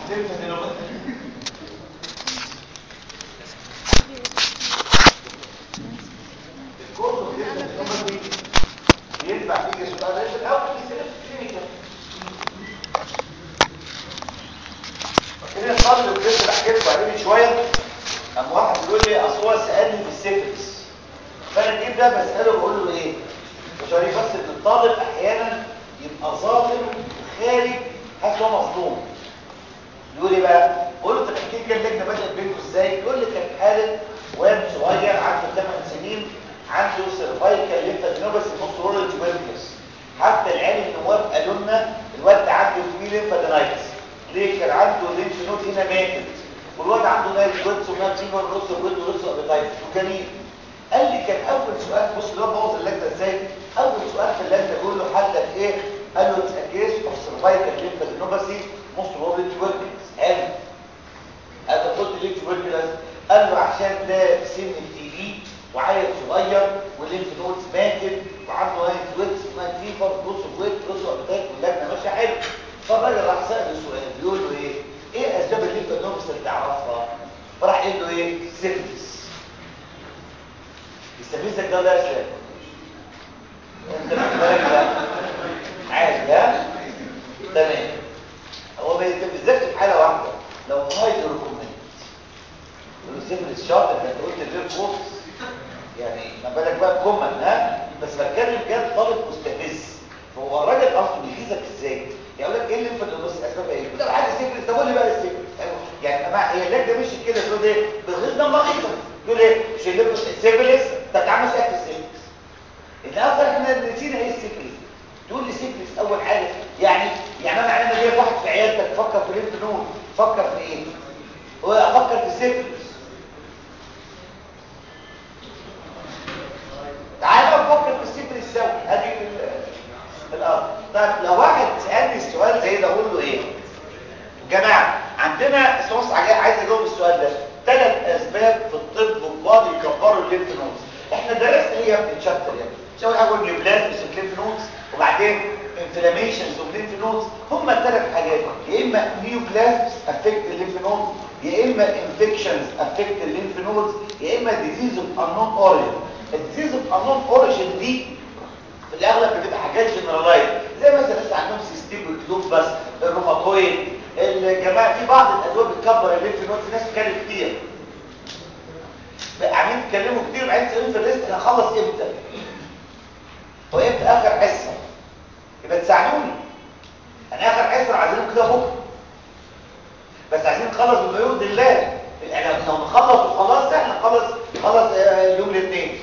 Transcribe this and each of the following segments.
ينفع تيجي سؤال ليش الاول يستلف كلينيكال فكده الطالب اللي كنت بحكي لكم عليه شويه قام واحد بيقول لي اصل هو سالني في السيفلس فانا جيت ده بساله بقول له ايه مش عارف بس ان الطالب احيانا يبقى ظالم خارج حاسس هو مظلوم يقول لي بقى قول له انت احكي لي كده اللجنه بدات بينكم ازاي يقول لي كان حاله واد صغير عنده 8 سنين عنده سيرفايكال ليمفادينوباثي نص رول تيوبركلوس حتى العيال النواب قالوا لنا الواد ده عنده في ليمفادينايتس ليه كان عنده ليمف نود هنا ماتت والواد عنده نايل جوتس ونايل فيفر ونص جوت ونص ابيتايتس وجميل قال لي كان اول سؤال بص الواد بوظ اللجنه ازاي اول سؤال في اللجنه بيقول له حلك ايه قال له اتس كيس اوف سيرفايكال ليمفادينوباثي نص رول تيوبركلوس قال انا قلت ليه تيوبركلوس قال له عشان ده سن التي بي وعيل صغير والليمف نودز ماتت وعنده نايت ويتس ونايت فيفر بص ويت بص وابتاك واللجنه ماشيه حلو فالراجل راح سال سؤال بيقول له ايه اسباب الليمف نودز اللي تعرفها فراح قال له ايه سيفلس يستفزك ده ولا يا اسلام انت بالك ده عادي ها تمام هو ما يستفزكش في حاله واحده لو هايد ريكومند السيفلس شاطر انت قلت غير كورس يعني ما بالك بقى بكومن ها بس بتكلم جد طالب مستفز هو الراجل اصلا بيجيزك ازاي يقول لك ايه اللي في النص اسباب ايه كده حاجه سيفلس طب قول لي بقى السيفلس يعني ما هي اللجنه مش كده تقول ايه بالغزه ملقيطه تقول ايه مش اللي السيفلس طب تعمل ايه في السيفلس ان اصلا احنا نسينا ايه السيفلس تقول لي سيفلس اول حاجه يعني انا معناه جاي واحد في عيادتك فكر في الليمف نود فكر في ايه هو افكر في السيفلس تعالى نفكر في السفر السوي ادي الارض طيب لو واحد سالني السؤال زي ده اقول له ايه جماعه عندنا بص عايز اجاوب السؤال ده 3 اسباب في الطب والبعض يكبروا الليمف نودز احنا درسنا ايه يا ابني تشابتر يعني شو اول نيوبلازمز اوف الليمف نودز وبعدين انفلاميشنز اوف الليمف نودز هم ال3 حاجات يا اما نيوبلازمز افكت الليمف نودز يا اما انفكشنز افكت الليمف نودز يا اما ديزيز اوف انون اوريجين الديزيز اوف انون اوريجين دي في الاغلب بتبقى حاجات جنرالايز زي مثلا لسه عندهم سيستيم كلوب بس الروماتويد الجماعه في بعض الادويه بتكبر الليمف نود في ناس بتتكلم كتير عاملين يتكلموا كتير وبعدين تسالون في الليست انا هخلص امتى وامتى اخر حصه يبقى تساعدوني انا اخر حصه عايزينهم كده بكره بس عايزين نخلص بما يرضي الله لو نخلص وخلاص احنا خلص يوم الاثنين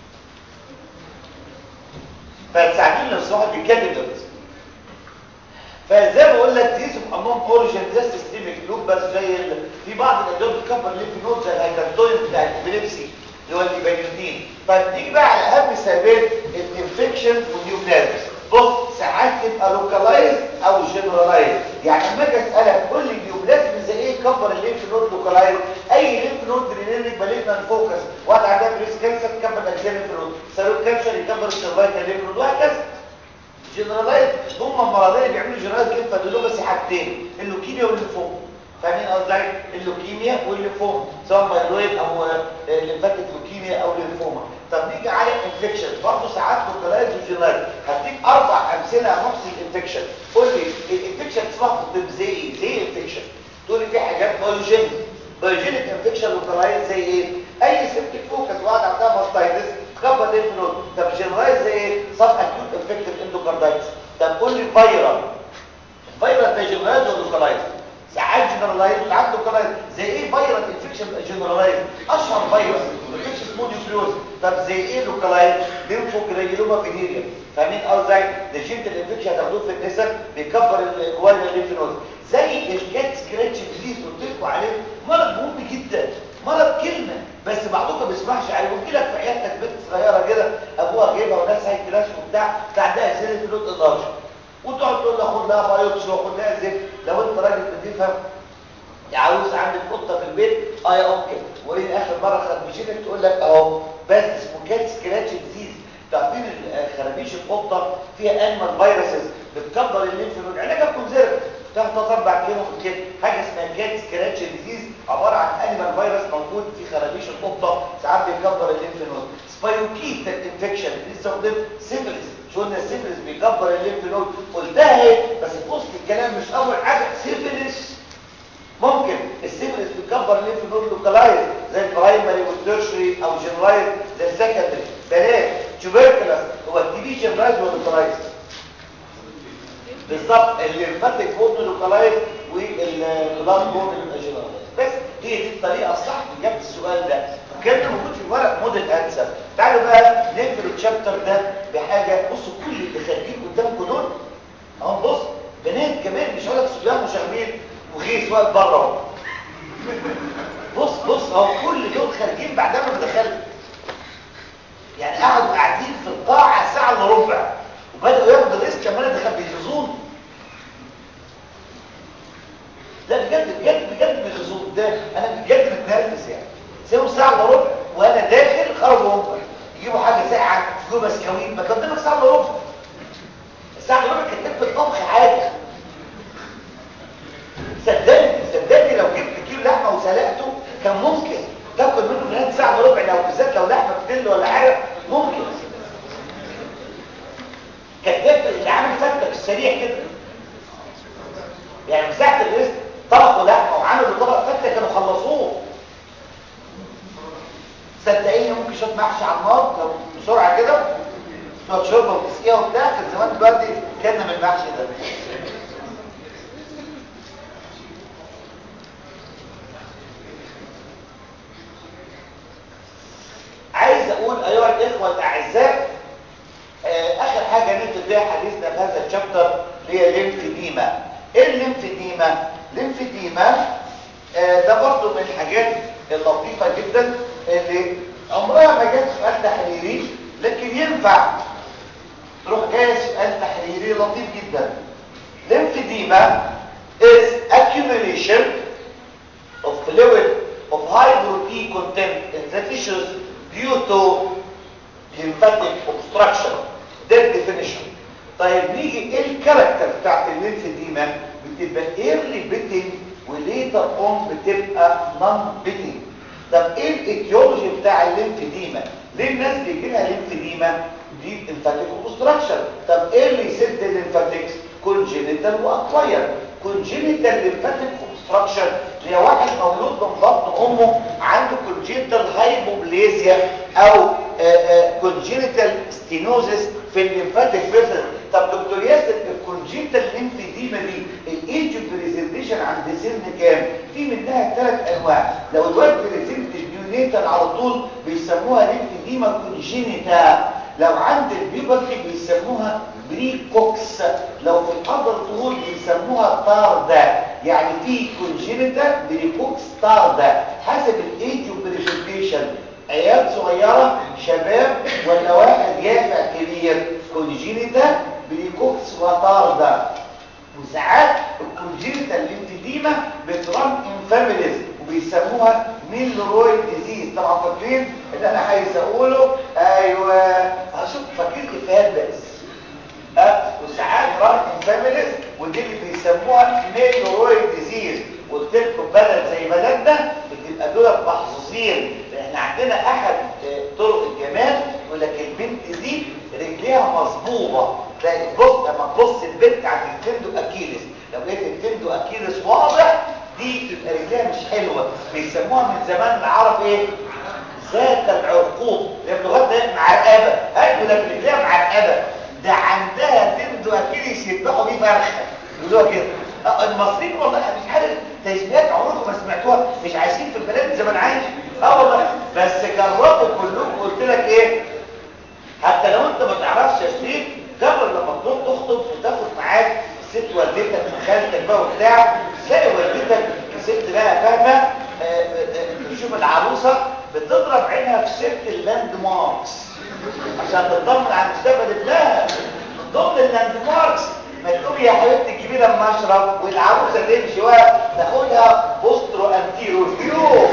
فتساعدوني لو الواحد بيتكلم دلوقتي فزي ما بقول لك ديز اوف انون اوريجين ده سيستميك لوب بس زي في بعض الادويه بتكبر الليمف نود زي الهايبرتوين بتاع الابيليبسي اللي هو الايبانيوتين طيب نيجي بقى على اهم سببين الانفكشن والنيوبلازمز بص ساعات تبقى لوكالايز او جنرالايز يعني لما اجي اسالك قول لي النيوبلازم زي ايه كبر الليمف نود لوكالايز اي ليمف نود رينيريك باليتنا فوكس واحد عندها بريس كانسر تكبر اجزاء الليمف نود سيروت كانسر يكبر السيرفايكال ليمف نود وهكذا جنرالايز هم المرضين اللي بيعملوا جنرالايز ليمفادينوباثي بس حاجتين اللوكيميا والليمفوما فاهمين قصدي اللوكيميا والليمفوما سواء مايلويد او ليمفاتيك لوكيميا او ليمفوما طب نيجي على انفكشن برضه ساعات لوكالايز وجنرالايز هديك 4 امثله على نفس الانفكشن قول لي الانفكشن اسمها في الطب زي ايه زي انفكشن تقول لي في حاجات بايوجينيك انفكشن لوكالايز زي ايه اي سيبتيك فوكس واحد عندها ماستايتس تكبر ليمف نود طب جنرالايز زي ايه سب اكيوت انفكتيف اندوكاردايتس طب قول لي فيرال ده جنرالايز ولا لوكالايز ساعات جنرالايز وساعات لوكالايز زي ايه فيرال انفكشن جنرالايز اشهر فيروس انفكشن اسمه نيوكليوز طب زي ايه لوكالايز ليمفوجرانيولوما فينيريا فاهمين قصدي ده جنت الانفكشن هتاخدوه في النساء بيكبر الجوال الليمف نود زي الكات سكراتش ديزيز قلت لكم عليه مرض مهم جدا مرض كلمه بس بعضكم ما بيسمعش عليه قلت لك في عيادتك بنت صغيره كده ابوها جايبها وناس هاي كلاس وبتاع عندها سيره فلوت اللارج وتقعد تقول لها خد لها بايوبسي وخد لها زفت لو انت راجل بتفهم يا عروس عندك قطه في البيت يا اوكي وايه اخر مره خربشتك تقول لك اهو بس اسمه كات سكراتش ديزيز تعرفين خرابيش القطه فيها انيمال فيروسز بتكبر الليمف نود علاجها كونزيرف تاخد 4 كيلو كده حاجه اسمها كات سكراتش ديزيز عباره عن انيمال فيروس موجود في خرابيش القطه ساعات بيكبر الليمف نود. سبايروكيت انفكشن لسه قدام سيفلس، شو قلنا السيفلس بيكبر الليمف نود، قلتها ايه بس في وسط الكلام مش اول حاجه. سيفلس ممكن السيفلس بيكبر الليمف نود لوكالايز زي البرايمري والتيرشري او جنرايز زي السكندري. بلاش تيوبركلس، هو التي بي جنرايز ولا لوكالايز؟ بالظبط الليمفاتيك بون لوكالايز والبلاد بون جنرايز. بس هي دي الطريقه الصح في اجابه السؤال ده، وكان موجود في ورق موديل انسر. تعالوا بقى نقفل الشابتر ده بحاجه. بصوا كل اللي خارجين قدامكم دول اهو، بص بنات كمان مش هقول لك صبيان مشاغبين وغيث واقف بره اهو. بص اهو كل دول خارجين بعد ما دخلت، يعني قعدوا قاعدين في القاعه ساعه الا ربع وبداوا ياخدوا ريسك كمان دخل بيغزون. لا بجد بيغزون ده، انا بجد متنرفز يعني. سيبوا ساعه الا ربع وانا داخل خرجوا هم يجيبوا حاجه ساعه يجيبوا بسكويت، ما قدامك ساعه الا ربع. الساعه الا ربع كانت في الطبخ عادي. صدقني لو جبت كيلو لحمه وسلقته كان ممكن تاكل منه في ساعه الا ربع، لو بالذات لو لحمه بتل ولا حاجه ممكن. كانت اللي عامل فتة في السريع كده، يعني مساحه الرزق طبقوا لحمه وعملوا طبق فتة كانوا خلصوه. صدقيني ممكن شويه محشي على النار لو بسرعه كده شويه شوربه وتسقيها وبتاع، كان زمان دلوقتي كلنا من المحشي ده. عايز اقول ايها الاخوه الاعزاء، اخر حاجه نبدا بيها حديثنا في هذا الشابتر اللي هي الليمفيديما. ايه الليمفيديما؟ الليمفيديما ده برضو من الحاجات اللطيفه جدا اللي عمرها ما جت سؤال تحريري، لكن ينفع تروح جاي سؤال تحريري لطيف جدا. ليمفيديما is accumulation of fluid of high protein content in the tissues due to lymphatic obstruction. ده الديفينيشن. طيب نيجي ايه الكاركتر بتاعت الليمفيديما؟ بتبقى ايرلي بيتنج وليتر اون بتبقى نون بيتنج. طب ايه الايتيولوجي بتاع الليمفيديما؟ ليه الناس بيجي لها ليمفيديما؟ دي ليمفاتيك اوبستراكشن. طب ايه اللي يسد الليمفاتيكس؟ كونجينيتال واكواير. كونجينيتال ليمفاتيك اوبستراكشن اللي هي واحد مولود من بطن امه عنده كونجينيتال هايبوبليزيا او كونجينيتال ستينوزيس في الليمفاتيك فيسل. طب دكتور ياسر الكونجينيتال ليمفيديما دي الايج بريزنتيشن عند سن كام؟ في منها 3 انواع. لو الواد بريزنت نيونيتال على طول بيسموها ليمفيديما كونجينيتا، لو عند البيوبرتي بيسموها بريكوكس، لو في الادلت طول بيسموها تاردا. يعني في كونجينيتا بريكوكس تاردا حسب الايج بريزنتيشن، عيال صغيره شباب ولا واحد جافع كبير. كونجينيتا بريكوكس وتاردا. وساعات الكونجينيتال ليمفيديما بتران ان فاميليز وبيسموها ميلرويد ديزيز. طبعا فاكرين اللي انا عايز اقوله؟ ايوه هشوف فاكرين الافيهات بس. وساعات ران ان فاميليز ودي اللي بيسموها ميلرويد ديزيز. قلت لكم بلد زي بلدنا بتبقى دول محظوظين، احنا عندنا احد طرق الجمال يقول لك البنت دي رجليها مصبوبه. تلاقي بص لما تبص البنت عند التندو اكيلس، لو لقيت التندو اكيلس واضح دي تبقى رجليها مش حلوه. بيسموها من زمان العرب ايه؟ ذات العرقوب، اللي بلغتنا معرقبه. ايوه لك رجليها معرقبه، ده عندها تندو اكيلس يذبحوا بيه فرخه يقولوها كده. المصريين والله مش عارف تشبيهات عمركم ما سمعتوها، مش عايشين في البلاد زمان عايش. والله بس جربوا كلكم. قلت لك ايه؟ حتى لو انت ما تعرفش يا شريف جرب لما تروح تخطب وتاخد معاك ست والدتك وخالتك بقى وبتاع، تلاقي والدتك ست بقى فاهمه تشوف العروسه بتضرب عينها في سيره اللاند ماركس عشان تطمن على مستقبل ابنها. من ضمن اللاند ماركس ما تقولي يا حبيبتي تجيبي لها مشرب والعروسه تمشي تاخدها بوسترو انتيرو فيو.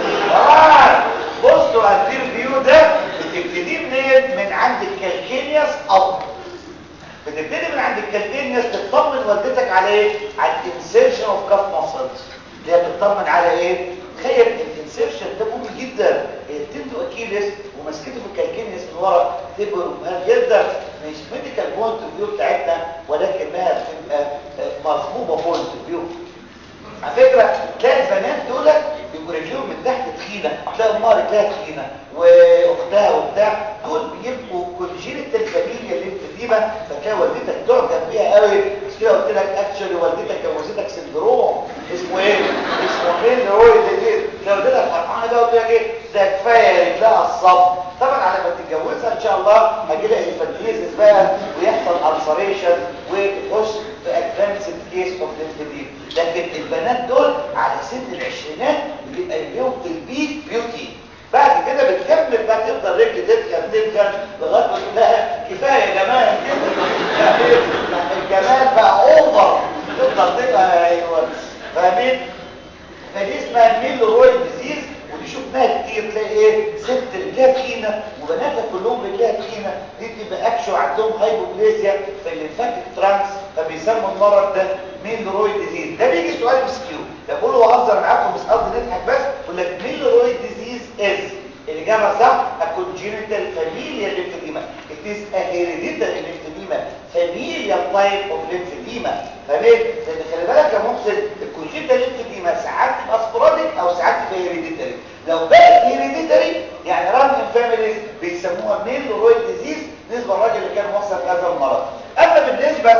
بوسترو انتيرو فيو ده بتبتدي منين؟ من عند الكالكينياس اب. بتبتدي من عند الكالكينياس تطمن والدتك على ايه؟ على الانسيرشن اوف كاف ماسلز اللي هي نطمن على ايه؟ تخيل الانسيرشن ده مهم جدا. التندو اكيلس ومسكته في الكالكينيس من ورا تبقى مهم جدا، مش ميديكال بوينت اوف فيو بتاعتنا ولكنها بتبقى مظبوطه بوينت اوف فيو. على فكره تلاقي البنات دول بيبقوا رجليهم من تحت تخينه، تلاقي امها رجلها تخينه واختها وبتاع، دول بيبقوا كونجينيتال فاميليا ليمفيديما، فتلاقي والدتك تعجب بيها قوي. مش كده قلت لك اكشولي والدتك جوزتك سندروم اسمه ايه؟ اسمه ميلرويد ديزيز. لو والدتك فرحانه بقى قلت لك ايه؟ ده كفايه رجلها الصبر. طبعا على ما تتجوزها ان شاء الله هيجي لها انفانتيزيس بقى ويحصل السريشن وتخش في ادفانسد كيس اوف ليمفيديما. لكن البنات دول على سن العشرينات بيبقى اليوم في البيك بيوتي، بعد كده بتكمل بقى تفضل رجل تتكلم لغايه ما تقول لها كفايه يا جمال كده، يعني الجمال بقى اوفر، تفضل تبقى ايوه فاهمين. فدي اسمها ميلرويد ديزيز، ودي شفناها كتير. تلاقي ايه؟ ست رجلها تخينه وبناتها كلهم رجلها تخينه، دي بتبقى اكشو عندهم هايبوبليزيا في الليمفاتيك ترانس، فبيسموا المرض ده ميلرويد ديزيز. ده بيجي سؤال مسكيو، بقول له اهزر معاكم بس قصدي نضحك بس، يقول لك ميلرويد ديزيز از، الاجابه صح، a congenital familial lymphedema. It is a hereditary lymphedema, familial type of lymphedema. فاهمين؟ لان خلي بالك يا محسن الكونجنتال lymphedema ساعات تبقى سبوراديك او ساعات تبقى هيريديتري. لو بقت هيريديتري يعني ران ان فاميليز بيسموها ميلرويد ديزيز نسبه للراجل اللي كان وصل هذا المرض. اما بالنسبه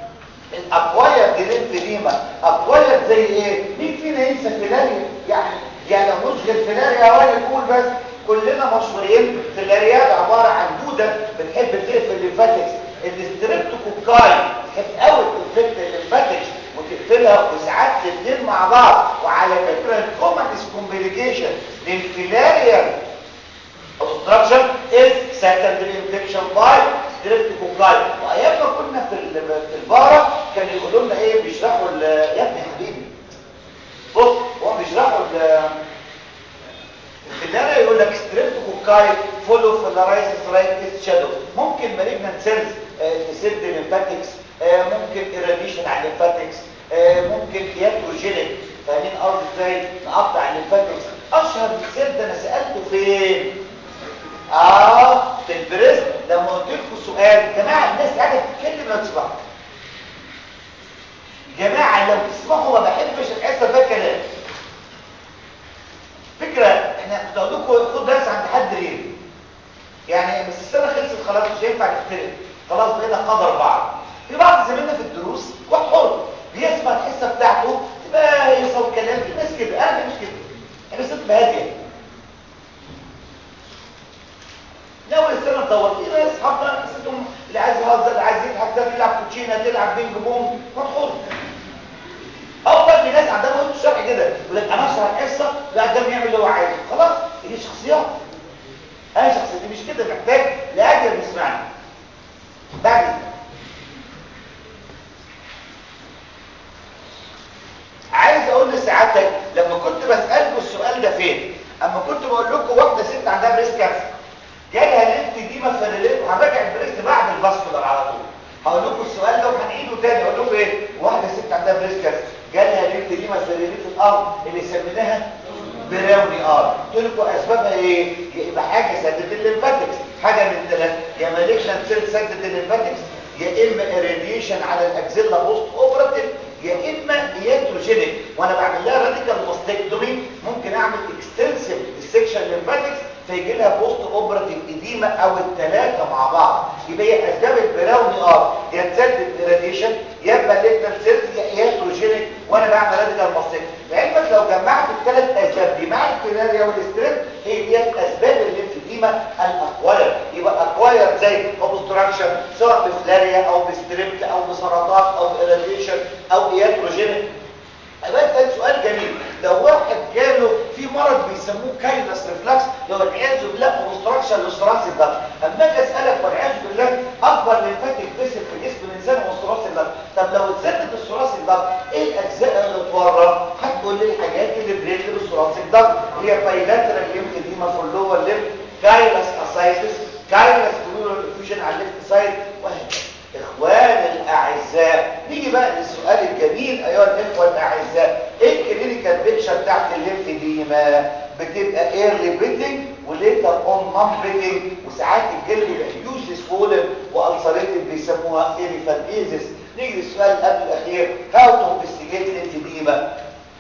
الاكواير ليمفيديما، اكواير زي ايه؟ مين فينا ينسى فيلاريا؟ يعني لو نشغل فيلاريا يا راجل قول بس. كلنا مشهورين فيلاريا عباره عن دوده بتحب تقفل الليمفاتكس، الستريبتوكوكاي بتحب قوي تقفل الليمفاتكس وتقفلها، وساعات الاثنين مع بعض. وعلى فكره الكومنس كومبليكيشن للفيلاريا obstruction is secondary infection by streptococci. وايام ما كنا في البارة كانوا يقولوا لنا ايه؟ بيشرحوا يا ابني حبيبي بص، هو بيشرحوا الفيلاريا يقول لك streptococci فولو فيلارايسيس رايت شادو، ممكن مالجنانت سيلز تسد الليمفاتكس، ممكن irradiation على الليمفاتكس، ممكن ياتروجينيك. فاهمين قصدي ازاي نقطع الليمفاتكس؟ اشهر مثال ده انا سالته فين؟ في البريست. لما قلت لكم سؤال جماعه الناس قاعده بتتكلم لو تسمعوا، جماعه لو تسمعوا ما بحبش الحصه ده كلام. فكره احنا كنت اقول لكم خد درس عند حد غير، يعني بس السنه خلصت خلاص مش هينفع نختلف، خلاص بقينا قدر بعض. في بعض زمايلنا في الدروس واحد حر بيسمع الحصه بتاعته تبقى هيصه وكلام، في ناس كده، انا مش كده، انا بس تبقى هاديه. لو السنه تدور في ناس اصحابنا حسيتهم اللي عايز يهزر اللي عايز يضحك ده تلعب كوتشينه تلعب بينج بونج مدحور. افضل في ناس عندها وقت الشرح كده يقول لك انا اشرح الحصه لا قدام يعمل اللي هو عايزه خلاص. دي شخصيات، انا شخصيتي مش كده، محتاج لاجل يسمعني. بعد عايز اقول لسعادتك لما كنت بسالكم السؤال ده فين؟ اما كنت بقول لكم واحده ست عندها بريست كانسر جالها ليمفيديما فيريليت، وهنراجع البريست بعد الفاسكولار على طول. هقول لكم السؤال ده وهنعيده تاني. اقول لكم ايه؟ واحده ست عندها بريست كانسر جالها ليمفيديما فيريليت في الارض اللي سميناها براوني قلت لكم اسبابها ايه؟ يبقى حاجه سدت الليمفاتكس، حاجه من ثلاثه، يا مالجنانت سيل سدت الليمفاتكس، يا اما اريديشن على الاكزيلا بوست اوبراتيف، يا اما ياتروجينيك. وانا بعمل لها راديكال ماستكتومي ممكن اعمل اكستنسيف ديسكشن ليمفاتكس فيجي لها بوست اوبراتيف اديما او الثلاثه مع بعض. يبقى هي اسباب البراوني يا تسدد اراديشن يا مالجنانت سيلز يا ياتروجينيك، وانا بعمل راديكال ماستكتومي. لعلمك لو جمعت الثلاث اسباب دي مع الفيلاريا والستريب هي دي اسباب الليمفيديما الاكواير. يبقى اكواير زي اوبستراكشن سواء بفلاريا او بستريبت او بسرطان او باراديشن او ياتروجينيك. ده سؤال جميل. لو واحد جاله في مرض بيسموه كايلس ريفلكس، لو والعياذ بالله اوبستراكشن للثراسي الضغط، اما اجي اسالك والعياذ بالله اكبر ليمفاتيك فيسل في جسم الانسان هو الثراسي الضغط، طب لو اتسدد الثراسي الضغط ايه الاجزاء اللي اتورم؟ هتقول لي الحاجات اللي بريتل الثراسي الضغط هي بايلاترال ليمفيديما في اللور ليمف، كايلس اسايتس، كايلس بلورال انفيوجن على الليفت سايد، وهكذا. اخواني الاعزاء نيجي بقى للسؤال الجميل ايها الاخوه الاعزاء، ايه الكلينيكال بيكتشر البيكتشر بتاعت الليمفيديما بتبقى ايرلي بيتنج وليتر اون نون بيتنج، وساعات الجلد بيبقى هيوجلي سوولن والسريتد بيسموها ايريفانيزس. نيجي للسؤال قبل الاخير، هاو تو انفستيجيت ليمفيديما.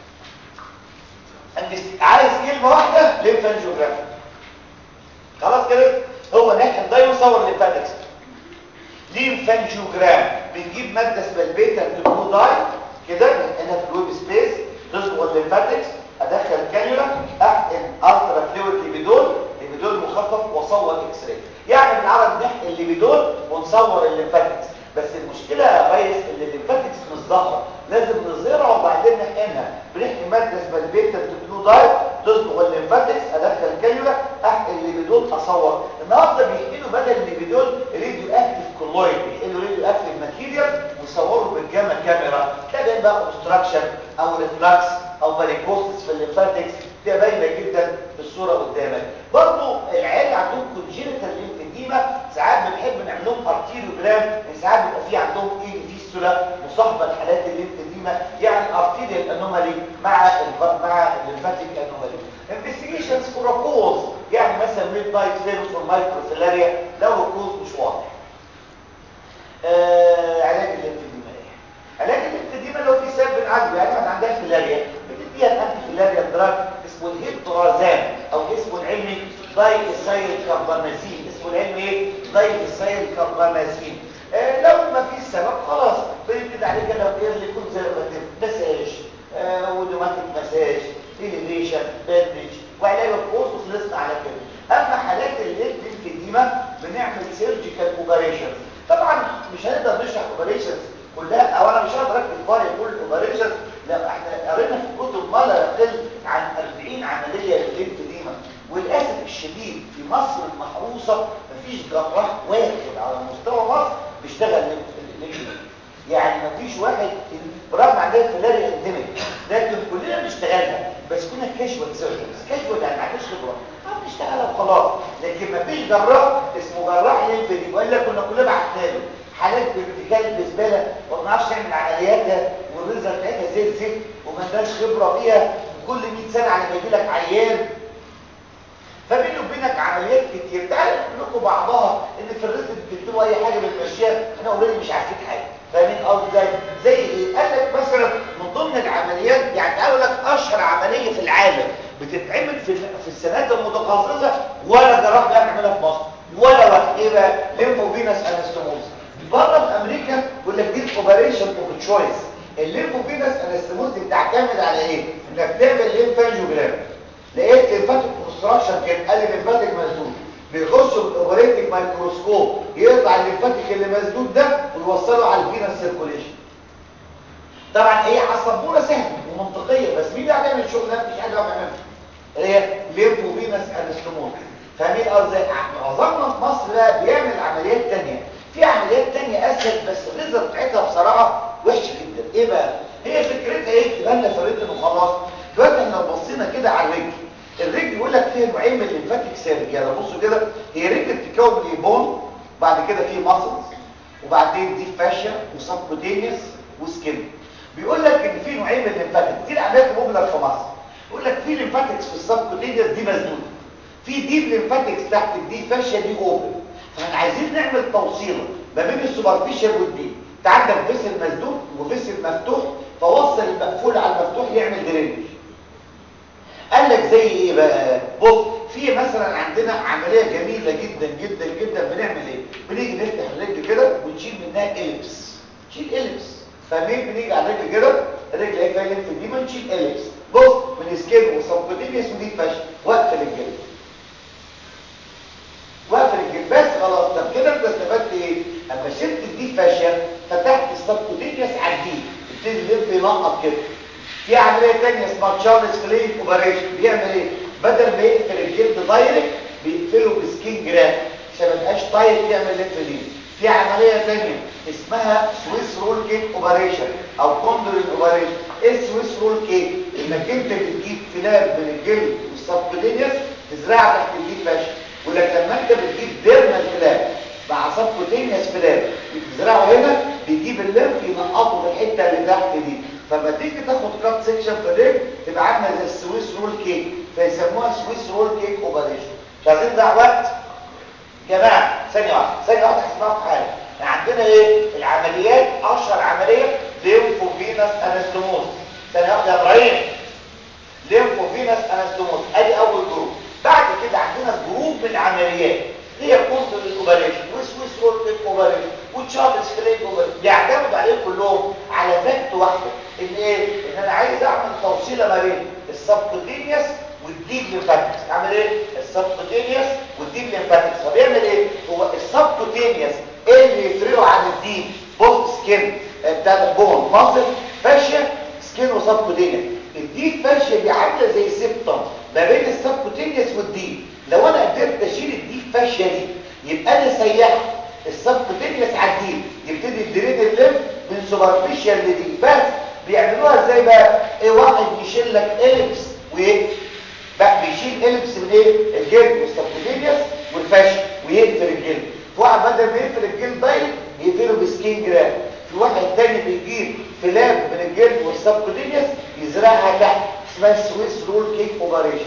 عايز كلمه واحده، ليمفانجيوجرام. خلاص كده، هو نحن ده يصور الليمفاتكس. ليمفانجيوجرام بنجيب ماده اسمها البيتا جلوكوداي كده نحقنها في الويب سبيس، تصبغ الليمفاتكس، ادخل كانيولا، احقن الترا فلويد ليبيدول مخفف واصور اكس راي. يعني بالعربي نحقن الليبيدول ونصور الليمفاتكس. بس المشكله يا ريس ان الليمفاتكس مش ظاهره، لازم نظهرها وبعدين نحقنها. بنحقن ماده اسمها البيتا جلوكوداي، تصبغ الليمفاتكس، ادخل كانيولا، احقن الليبيدول، اصور. النهارده بيحقنوا بدل الليبيدول راديو اكتيف كولويد، بيحقنوا راديو اكتيف ماتيريال ويصوروا بالجاما كاميرا، تلاقي بقى اوبستراكشن او ريفلكس او باريكوستس في الليمفاتكس، دي باينه جدا في الصوره قدامك. برضو العيال عندهم كونجينيتال ليمفيديما ساعات بنحب نعمل لهم ارتيريوجرام، ساعات بيبقى في عندهم ايه فيستولا مصاحبه لحالات الليمفيديما، يعني ارتيريال انومالي مع الليمفاتيك انومالي. انفستيجيشنز فور كوز، يعني مثلا ميد نايت فيروس والمايكروفيلاريا لو الكوز مش واضح. علاج الليمفيديما ايه؟ علاج الليمفيديما لو في سبب بنعالجه، يعني ما عندهاش فيلاريا بتديها الانتي فيلاريا دراج اسمه الهيبترازام او اسمه العلمي دايكسايل كاربامازين. اسمه العلمي ايه؟ دايكسايل كاربامازين. لو ما فيش سبب خلاص بنبتدي عليه كده ايرلي كونزرفاتيف مساج، ودوماتيك مساج، اليفيشن، باندج، وعلاج الكوز، وخلصنا على كده. اما حالات الليمفيديما بنعمل سيرجيكال اوبريشن. طبعا مش هنقدر نشرح اوبريشنز كلها، او انا مش هقدر اكتب فايل كل الاوبريشن. لا، احنا قرينا في الكتب ما لا يقل عن 40 عمليه للليمفيديما، وللاسف الشديد في مصر المحروسه مفيش جراح واحد على مستوى مصر بيشتغل ليمفيديما. يعني مفيش واحد، برغم عندنا فيلاريا انديميك لكن كلنا بنشتغلها، بس كنا كاجوال سيرجنز. كاجوال يعني ما عندناش خبره، بنشتغلها وخلاص. لكن مفيش جراح اسمه جراح ليمفيديما، والا كنا كلنا بعتنا له حالات بارتكال بزباله وما بنعرفش نعمل عملياتها، والريزلت بتاعتها زي الزفت وما عندناش خبره فيها، كل 100 سنه على ما يجي لك عيان. فبيني وبينك عمليات كتير. تعالوا نقول لكم بعضها ان في الريزلت بتكتبوا اي حاجه بالمشيات، احنا اوريدي مش عارفين حاجه. فاهمين ازاي؟ زي ايه؟ قال لك مثلا من ضمن العمليات، يعني تعالوا لك اشهر عمليه في العالم بتتعمل في السنوات المتخصصه ولا جراح بيعملها في مصر ولا واحد. ايه بقى؟ ليمفوفينس انستموز. بره في امريكا يقول لك دي الاوبريشن اوف تشويس. الليمفوفينس انستموز دي بتعتمد على ايه؟ انك تعمل ليمفانجيوجرام، لقيت ليمفاتيك كونستراكشن كان قال الليمفاتيك مسدود، بيخشوا بالاوبريتنج مايكروسكوب يقطع الليمفاتيك اللي مسدود ده ويوصله على الفينس سيركوليشن. طبعا هي على السبوره سهله ومنطقيه، بس مين اللي هيعمل الشغل ده؟ مفيش حد بيعملها. هي ليمفوفينس انستموز. فاهمين ازاي؟ معظمنا في مصر بقى بيعمل عمليات ثانيه. في عمليات ثانيه اسهل بس الريزلت بتاعتها بصراحه وحشه جدا. ايه بقى؟ هي فكرتها ايه؟ تبان لنا فريتن وخلاص. دلوقتي احنا لو بصينا كده على الرجل يقول لك فيها نوعين من الليمفاتيك سيرج. يعني بصوا كده، هي رجل بتتكون من ايبون، بعد كده في ماسلز، وبعدين دي فاشيا وسبكوتينيوس وسكين. بيقول لك ان في نوعين من الليمفاتيك. دي العمليات الموجوده في مصر. يقول لك في ليمفاتيكس في السبكوتينيوس دي مسدوده، في ديب ليمفاتيكس تحت الدي فاشيا دي اوبن. فاحنا عايزين نعمل توصيله ما بين السوبرفيشال والديب. انت عندك فيسل مسدود وفيسل مفتوح، فوصل المقفول على المفتوح يعمل درينج. قال لك زي ايه بقى؟ بص، في مثلا عندنا عمليه جميله جدا جدا جدا. بنعمل ايه؟ بنيجي نفتح الرجل كده ونشيل منها اليبس. نشيل اليبس. فاهمين؟ بنيجي على الرجل كده، الرجل اهي فيها ليمفيديما، نشيل اليبس. بص، من سكين وسبكوتينيوس ودي فاشل، واقفل الجلد. واقفل الجلد بس خلاص. طب كده انت استفدت ايه؟ اما شلت الدي فاشل فتحت السبكوتينيوس على الدي، ابتدي الليمف ينقط كده. في عمليه ثانيه اسمها تشارلز فلين اوبريشن. بيعمل ايه؟ بدل ما يقفل الجلد دايركت بيقفله بسكين جراف عشان ما يبقاش طايق يعمل ليمفيديما. في عمليه ثانيه اسمها سويس رول كيك اوبريشن او كوندورين اوبريشن. ايه السويس رول كيك؟ انك انت بتجيب فلاب من الجلد والسبكوتينيوس تزرعها تحت الديب فاشل. ولكن لما انت بتجيب ديرمال فلاب مع سبكوتينيوس فلاب بتزرعه هنا، بيجيب الليمف ينقطه في الحته اللي تحت دي. فما تيجي تاخد كات سيكشن في الرجل تبقى عامله زي بيسموها سويس رول كيك اوبريشن. مش عايزين نضيع وقت جماعه، ثانيه واحده هسمعوا في حاجه. عندنا ايه العمليات؟ اشهر عمليه ليمفوفينس انستوموز. ثانيه واحده يا ابراهيم. ليمفوفينس انستوموز ادي اول جروب. بعد كده عندنا جروب من العمليات هي كونترول اوبريشن وسويس رول كيك اوبريشن وتشارلز كليك اوبريشن. بيعتمدوا عليه كلهم على فاكت واحده، ان ايه؟ ان انا عايز اعمل توصيله ما بين السبكوتينيوس والديب ليمفاتكس. اعمل ايه؟ السبكوتينيوس والديب ليمفاتكس. فبيعمل ايه؟ هو السبكوتينيوس اللي يفرقوا عن الديب بوست سكين بتاع البون ماسل فاشيا سكين وسبكوتينيوس. الديب فاشيا دي عامله زي سيبتم ما بين السبكوتينيوس والديب. لو انا قدرت اشيل الديب فاشيا دي يبقى انا سيحت السبكوتينيوس على الديب، يبتدي الدرين الليمف من سوبرفيشال لديب. بس بيعملوها ازاي بقى؟ ايه؟ واحد يشيل لك اليبس وايه بقى؟ بيشيل اليبس من ايه؟ الجلد والسبكوتينيوس والفاشيا ويقفل الجلد. في واحد بدل ما يقفل الجلد دايركت يقفله بسكين جرام. في واحد تاني بيجيب فلاب من الجلد والسبكوتينيوس يزرعها تحت، اسمها سويس رول كيك اوبريشن.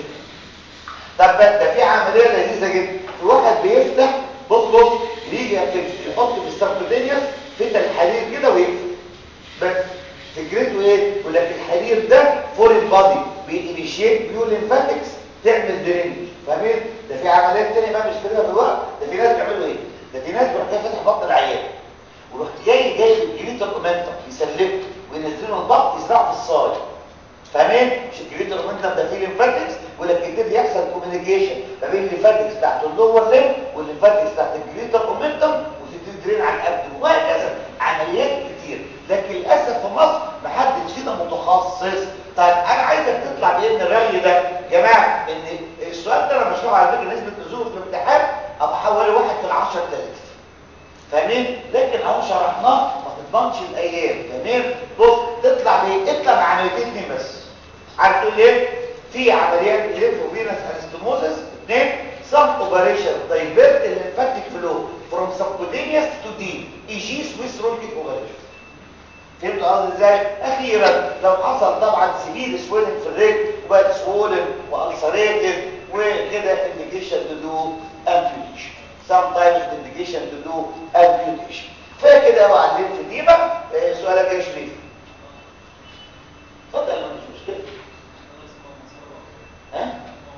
طب ده في عمليه لذيذه جدا. في واحد بيفتح بص يجي يحط في السبكوتينيوس فتل الحرير كده ويقفل. بس فكرته ايه؟ يقول لك الحرير ده فورين بادي بينيشيت بيو ليمفاتكس تعمل درينج. فاهمين؟ ده في عمليات تانية بقى مش فاهمها في الوقت. ده في ناس بيعملوا ايه؟ ده في ناس بيروح فاتح بطن العيان ويروح جاي الجليتر اومنتم يسلكه وينزله البطن يزرعه في الصاج. فاهمين؟ مش الجليتر اومنتم ده فيه ليمفاتكس، ولا يبتدي يحصل كوميونيكيشن ما بين الليمفاتكس بتاعت اللور ليم والليمفاتكس بتاعت الجليتر اومنتم وتبتدي تدرين على الابدن وهكذا. عمليات كتير، لكن للاسف في مصر محدش فينا متخصص. طيب انا عايزك تطلع بايه من الرغي ده يا جماعه؟ ان السؤال ده انا بشرحه على فكره نسبه نزوله في الامتحان ابقى حوالي 1 في 10,000. فاهمين؟ لكن اهو شرحناه ما تضمنش الايام. فاهمين؟ بص تطلع بايه؟ اطلع بعمليتين اتنين بس. عارف تقول ايه؟ في عمليات ليمفوفينس انستوموزس. اثنين سم اوبريشن دايفيرت الليمفاتيك فلو فروم سبكوتينيوس تو ديب اي سويس رول كيك اوبريشن. فهمت قصدي ازاي؟ اخيرا لو حصل طبعا سيفير سويلنج في الرجل وبقت سوولن والسريتد وكده انديكيشن تو دو امبيوتيشن. sometimes indication to do amputation. فكده هو علمت دي بقى. سؤالك ايه يا شريف؟ اتفضل مش مشكله. ها؟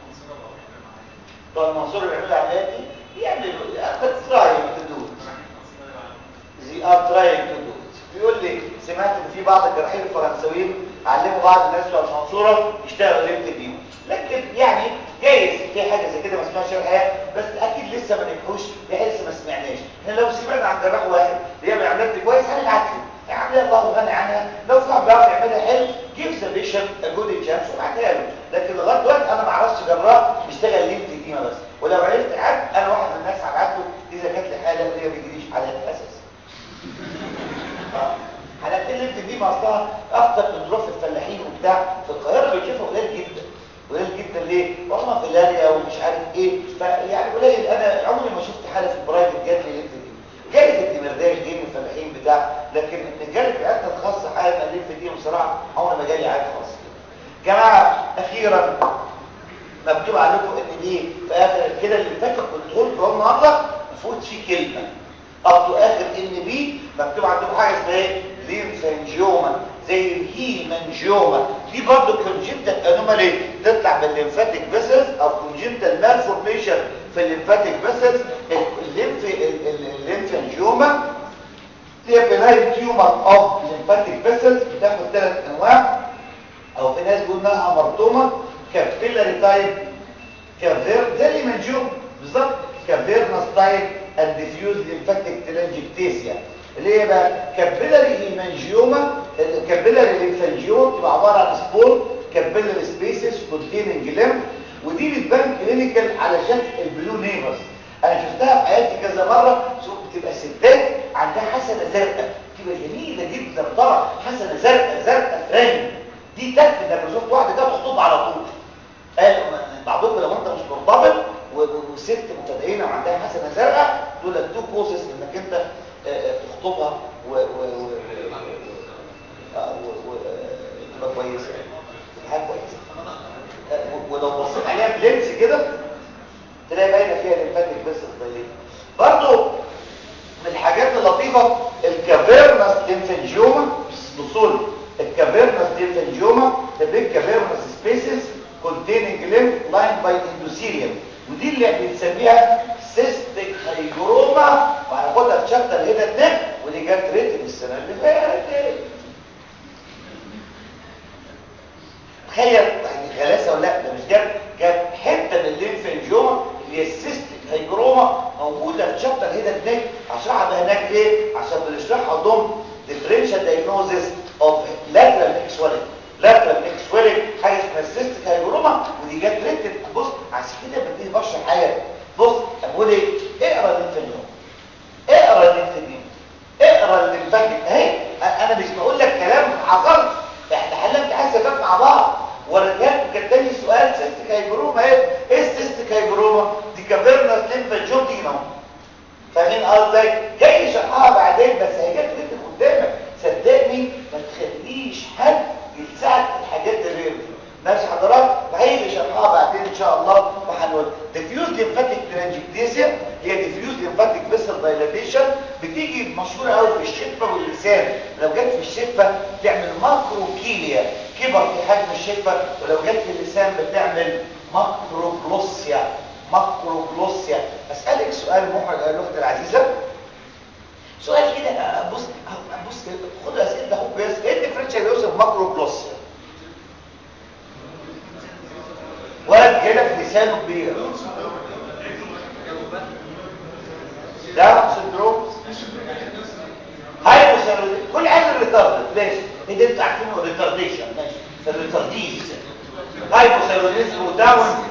طب المنصور اللي بيعملوا العمليات دي يعملوا تراينج تو دو. زي تراينج تو دو. بيقول لي سمعت ان في بعض الجراحين الفرنساويين علموا بعض الناس بتوع المنصوره يشتغلوا ليمت دي. لكن يعني جايز في حاجه زي كده ما اسمهاش الحياه، بس اكيد لسه ما نجحوش، لسه ما سمعناش. احنا لو سمعنا عن جراح واحد بيعمل عمليات كويس هنبعت له عمليه الله غني عنها. لو في واحد بيعرف يعملها حلو جيف ذا بيشنت ا جود تشانس وابعتها له. لكن لغايه دلوقتي انا ما اعرفش جراح بيشتغل ليمت دي بس. ولو عرفت حد انا واحد من الناس هبعت له اذا كانت لي حاله اللي هي ما بيجيليش حالات اساسا. حالات الليمت دي اصلها اكتر من ظروف الفلاحين وبتاع في القاهره بيشوفها قليل جدا. قليل جدا ليه؟ والله في الاريا ومش عارف ايه. فيعني قليل. انا عمري ما شفت حاله في البرايفت جات لي ليمت دي. جالي في الدمرداش دي من الفلاحين بتاع، لكن ان جالي في العيادة الخاصه حاله الليمت دي بصراحه عمري ما جالي عيادة خاصه. جماعه اخيرا مكتوب عليكم ان دي في اخر كده اللي فاكر كنترول بروم النهارده المفروض فيه كلمه اب اخر ان بي مكتوب عندكم حاجه اسمها ايه؟ ليمفانجيوما زي الهيمانجيوما. دي برضه كونجنتال انومالي تطلع بالليمفاتيك فيسلز او كونجنتال مالفورميشن في الليمفاتيك فيسلز. الليمفانجيوما هي بناين تيومر اوف ليمفاتيك فيسلز بتاخد 3 انواع، او في ناس بيقولوا انها امرتوما كابيلاري تايب كافير زي الهيمانجيوما بالظبط كافيرنس تايب and diffuse lymphatic telangiectasia اللي هي بقى كابيلاري هيمانجيوما. الكابيلاري ليمفانجيوما بتبقى عباره عن سبور كابيلاري سبيسز كونتيننج ليمف، ودي بتبان كلينيكال على شكل البلو نيفرز. انا شفتها في حياتي كذا مره. بتبقى ستات عندها حسنه زرقاء بتبقى جميله جدا طبعا. حسنه زرقاء فرانك دي تكفي انك لو شفت واحده كده تخطبها على طول. قال بعضكم لو انت مش مرتبط وست متدينه وعندها حسنه زرقاء دول تو كوزز انك انت تخطبها تبقى كويسه. تبقى حاجه كويسه. ولو بصيت عليها لينس كده تلاقي باينه فيها الليمفاتيك فيسل دايليت. برضو من الحاجات اللطيفه الكافيرنس ليمفانجيوما. بصوا لي الكافيرنس ليمفانجيوما ده بيج كافيرنس سبيسز containing lymph lined by endothelium، ودي اللي بنسميها سيستيك هايجروما، وهناخدها في شابتر هنا النك، ودي جت ريتن السنه اللي فاتت. تخيل يعني غلاسه ولا لا؟ ده مش جت حته من الليمفانجيوما اللي هي السيستيك هايجروما موجوده في شابتر هنا النك. هشرحها بقى هناك ليه؟ عشان بنشرحها ضمن differential diagnosis of lateral neck swelling. lateral neck swelling حاجه اسمها السيستيك هايجروما، ودي جت ريتن. بص عشان كده بدي بشرح حاجه. بص اقول ايه؟ اقرا الليمفانجيوما، اقرا الليمفانجيوما، اقرا الليمفاتيك اهي. انا مش بقول لك كلام حصل، احنا حلنا امتحان مع بعض وريتها لكم. كان تاني سؤال سيستيك هايجروما ايه؟ ايه السيستيك هايجروما؟ دي كافيرنس ليمفانجيوم دي نوم. فاهمين قصدي؟ جاي شرحها بعدين، بس هي جت ريتن قدامك. صدقني ما تخليش حد يلسعك في الحاجات الرير دي. ماشي حضرتك؟ فهيجي شرحها بعدين ان شاء الله. وهنقول ديفيوز ليمفاتيك ترانجكتيزيا هي ديفيوز ليمفاتيك فيسل دايلاتيشن، بتيجي مشهوره قوي في الشفه واللسان. لو جت في الشفه بتعمل ماكروكيليا، كبر في حجم الشفه، ولو جت في اللسان بتعمل ماكروجلوسيا. ماكروجلوسيا. اسالك سؤال محرج يا الاخت العزيزه، سؤال كده. بص خد اسئله اهو. بس ايه الديفرنشال يوسف ماكروجلوسيا؟ ولد كده في لسانه كبير، داون سندروم، هايبوثايرويديزم، كل حاجه ريتاردد. ماشي ده انتوا عارفينه ريتارديشن. ماشي الريتارديز هايبوثايرويديزم وداون.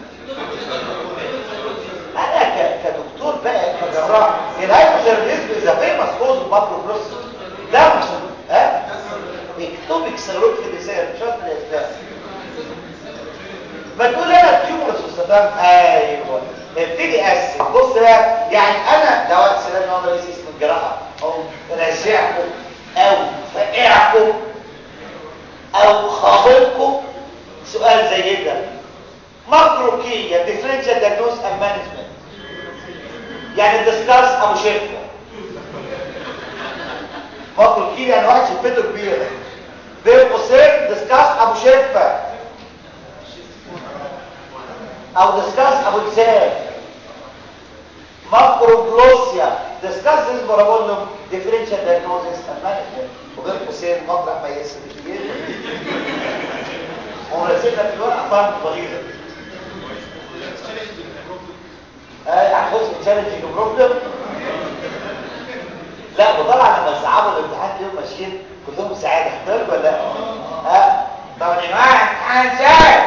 انا كدكتور بقى كجراح، الهايبوثايرويديزم اذا فيمس كوز ماكروجلوسيا. داون ها اكتوبيك ثايرويد في اللسان. شاطر يا استاذ. ما تقول انا تيومرز والصدام. ايوه ابتدي اقسم. بص بقى، يعني انا لو السلام نقدر رئيس اسم الجراحه او رازعكم او فقعكم او خابطكم سؤال زي ده، ماكروكيليا ديفرنشال دايجنوز اند مانجمنت، يعني ديسكاس ابو شفه. ماكروكيليا يعني واحد شفته كبيره، بين قوسين ديسكاس ابو شفه او ديسكاس ابو لسان. ماكروجلوسيا ديسكاس از بقول لهم ديفرنشال دايجنوزيس اند مانجمنت، وبين قوسين مطرح ما يسمى هو رسمنا في الورقه طن بغيره. هنخش في تشالنجينج بروبلم. لا وطبعا لما صعبوا الامتحان كده ماشيين كلهم سعاده. حضرتك ولا لا؟ طبعا يا جماعه امتحان سهل.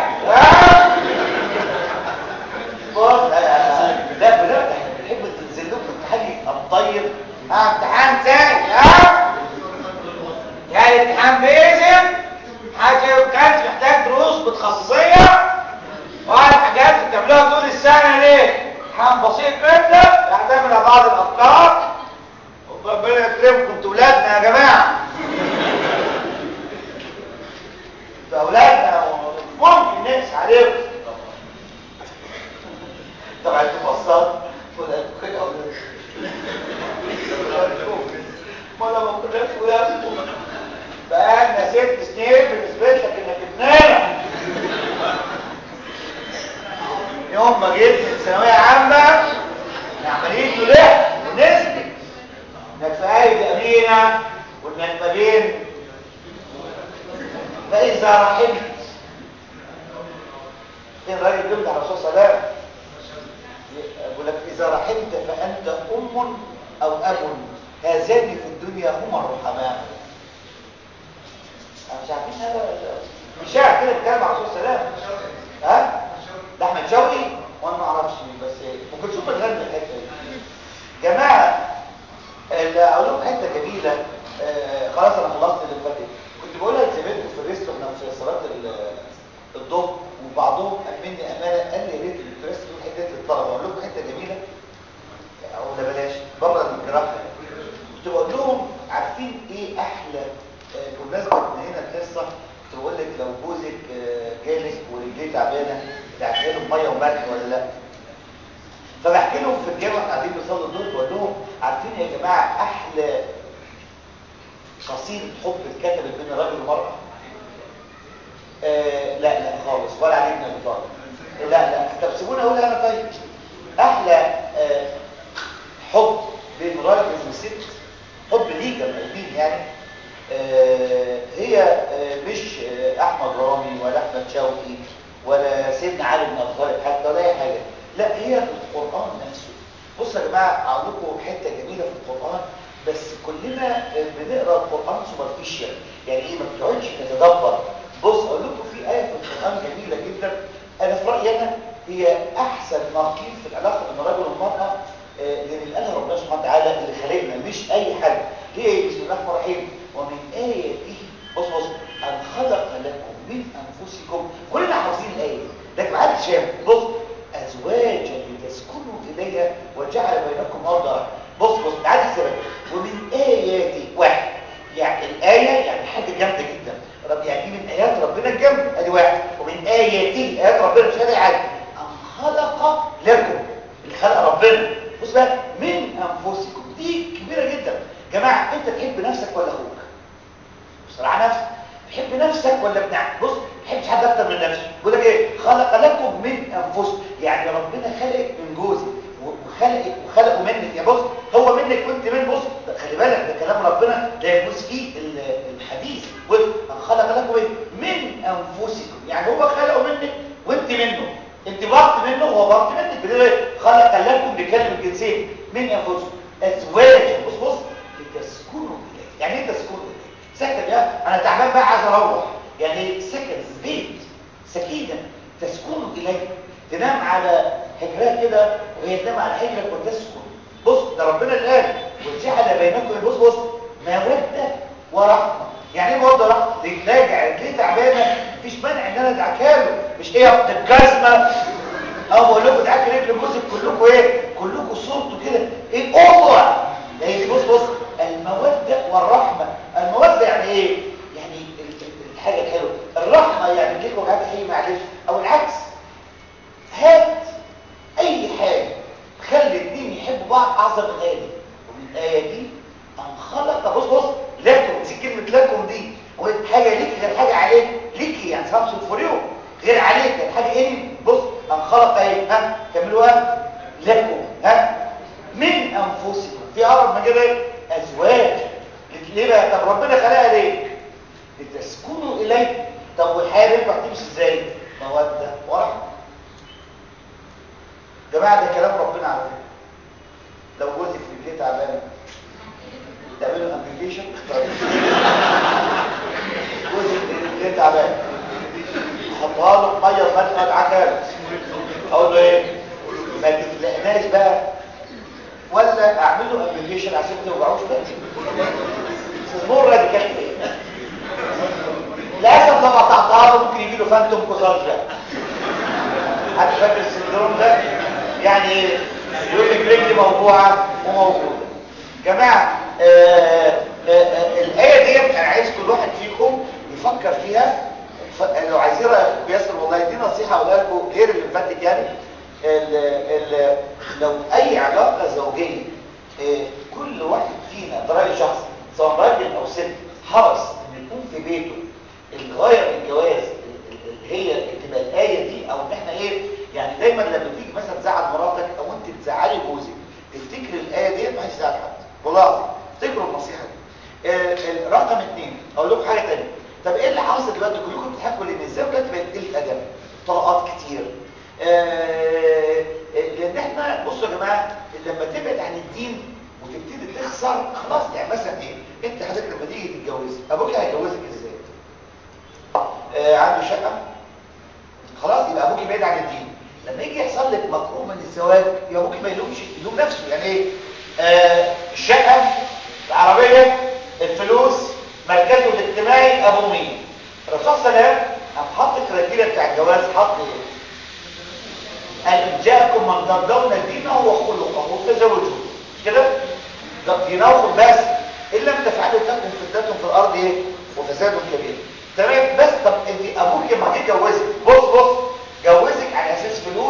لا بجد احنا بنحب تنزل لكم الامتحان يبقى مطير. امتحان سهل. يعني امتحان بيزم حاجه ما كانش محتاج دروس متخصصيه وعلى حاجات بتعملوها طول السنه. ليه؟ امتحان بسيط جدا يعتمد على بعض الافكار. ربنا يكرمكم انتوا ولادنا يا جماعه. انتوا اولادنا ممكن نقسى عليكم. طبعا انتوا بصات ولادكم كده ولا ما كناش ولادكم بقالنا 6 سنين بنثبت لك انك ابننا. يوم ما جيت من ثانويه عامه عمالين نلح ونثبت انك في ايدي امينه وانك ما بين. فاذا رحمت فين راجل جبنا على الرسول صلى الله عليه وسلم يقول لك اذا رحمت فانت ام او اب، هذان في الدنيا هما الرحماء. مش عارفين هذا مش شاعر كده بيتكلم على الرسول صلى الله عليه وسلم. ده احمد شوقي وانا ما اعرفش بس ام كلثوم بتغني الحته دي. جماعه اقول لكم حته جميله. خلاص انا خلصت اللي فاتت. كنت بقولها لزميلكم في الريست واحنا في صلاه الظهر، وبعضهم قال مني امانه قال لي يا ريت الريست دول حته للطلبه. اقول لكم حته جميله او لا بلاش بره الجراحه. كنت بقول لهم عارفين ايه احلى بمناسبه ان هنا القصه، كنت بقول لك لو جوزك جالك ورجليه تعبانه تعملي له ميه وملح ولا لا. فبحكي لهم في الجامعه قاعدين بيصلوا الظهر بقول لهم عارفين يا جماعه احلى قصيده حب اتكتبت بين الراجل والمراه؟ لا خالص، ولا علي بن ابي طالب. لا طب سيبوني اقولها انا. طيب احلى حب بين راجل وست، حب ليجا قلبين يعني، هي مش احمد رامي ولا احمد شوقي ولا سيدنا علي بن ابي طالب حتى ولا اي حاجه، لا هي في القران نفسه. بصوا يا جماعه اقول لكم حته جميله في القران، بس كلنا بنقرا القران سوبرفيشال، يعني ايه ما بتقعدش تتدبر. بص اقول لكم في ايه في القران جميله جدا، انا في رايي انا هي احسن ما قيل في العلاقه بين الرجل والمراه، لان اللي قالها ربنا سبحانه وتعالى اللي خلقنا مش اي حد. هي ايه؟ بسم الله الرحمن الرحيم، ومن اياته بص ان خلق لكم من انفسكم. كلنا حافظين الايه لكن ما حدش شاف. بص ازواجا لتسكنوا اليها وجعل بينكم موده. بص تعالى احسبها. ومن اياته واحد، يعني الايه يعني حاجه جامده جدا، رب يعني دي من ايات ربنا الجامده، ادي واحد. ومن اياته ايات ربنا مش هذا عادي، ان خلق لكم، اللي خلق ربنا. بص بقى من انفسكم دي كبيره جدا. يا جماعه انت تحب نفسك ولا اخوك؟ بصراحه نفسك تحب نفسك ولا ابنك؟ بص ما تحبش حد اكتر من نفسه. بيقول لك ايه؟ خلق لكم من انفسكم، يعني ربنا خلقك من جوزك وخلقه منك. يا بص هو منك وانت من. بص خلي بالك ده كلام ربنا لا يجوز فيه الحديث. ان خلق لكم ايه؟ من انفسكم، يعني هو خلقه منك وانت منه، انت برت منه وهو برت منك. بيقول ايه؟ خلق لكم بكلمه الجنسين من انفسكم ازواجا بص لتسكنوا اليه. يعني ايه تسكنوا اليه؟ سكن، يا انا تعبان بقى عايز اروح، يعني سكن بيت سكينه تسكنوا اليه. تنام على حجرها كده وهي تنام على حجرك وتسكن. بص ده ربنا اللي قال وجعل بينكم بص موده ورحمه. يعني ايه موده ورحمه؟ راجع رجليه تعبانه مفيش مانع ان انا ادعكها له، مش ايه الجزمه او بقول لكم ادعك رجل جوزك كلكم ايه؟ كلكم صورته كده ايه اوضع. هي دي بص الموده والرحمه. الموده يعني ايه؟ يعني الحاجه الحلوه. الرحمه يعني ليك وجعات حي معلش، او العكس. هات اي حاجه تخلي الاتنين يحبوا بعض اعظم من الايه دي. ومن الايه دي ان خلق بص لكم، دي كلمه لكم دي حاجه ليك غير حاجه عليك. ليكي يعني سامسونج فور يو غير عليك يعني حاجه ايه. بص ان خلق ايه؟ ها كملوها لكم من انفسكم. في اقرب من كده ايه؟ ازواج. ليه بقى؟ طب ربنا خلقها ليه؟ لتسكنوا اليه. طب والحياه بينكم هتمشي ازاي؟ موده ورحمه. جماعه ده كلام ربنا على فكره. لو جوزك في البيت تعبان تعملوا ابلكيشن جوزك في البيت تعبان حطها له ميه وملح وادعكها. اقول له ايه؟ ما تقلقناش بقى، ولا اعمل له ابلكيشن عشان ما توجعوش بقى. المره دي كانت ايه؟ للاسف لو قطعتها له ممكن يجي له فانتوم كوزالجيا. حد فاكر السندروم ده؟ يعني ايه؟ يقول لك رجلي موجوعه وموجوده. جماعه الايه دي انا عايز كل واحد فيكم يفكر فيها. لو عايزين رايكم ياسر والله دي نصيحه اقولها لكم غير اللي فاتت يعني. لو اي علاقه زوجيه كل واحد فينا ده راي شخصي سواء راجل او ست حرص ان يكون في بيته الغايه من الجواز هي تبقى الايه دي، او ان احنا ايه يعني دايما لما تيجي مثلا تزعل مراتك او انت تزعلي جوزك تفتكر الايه دي ما هتزعل حد والله. افتكروا النصيحه دي. رقم 2 اقول لكم حاجه ثانيه. طب ايه اللي حاصل دلوقتي؟ كلكم بتحكوا ان الزوجه دلوقتي بقت قله ادب، طلقات كتير. لان احنا بصوا يا جماعه لما تبعد عن الدين وتبتدي تخسر خلاص. يعني مثلا ايه؟ انت حضرتك لما تيجي تتجوزي ابوك هيجوزك ازاي؟ عنده شقه خلاص يبقى ابوك بعيد عن الدين. لما يجي يحصل لك مكروه من الزواج يبقى ابوك ما يلومش يلوم نفسه. يعني ايه؟ الشقه، العربيه، الفلوس، مركزه الاجتماعي، ابو مين؟ الرسول صلى الله عليه وسلم حط الكرايتيريا بتاع الجواز. حط ايه؟ قال ان جاءكم من ترضون دينه وخلقه فزوجوه. كده دينه بس ان لم تفعلوا تكن فتنه في الارض ايه؟ وفساد كبير. تمام. بس طب انت ابوك لما جه جوزك بص جوزك على اساس فلوس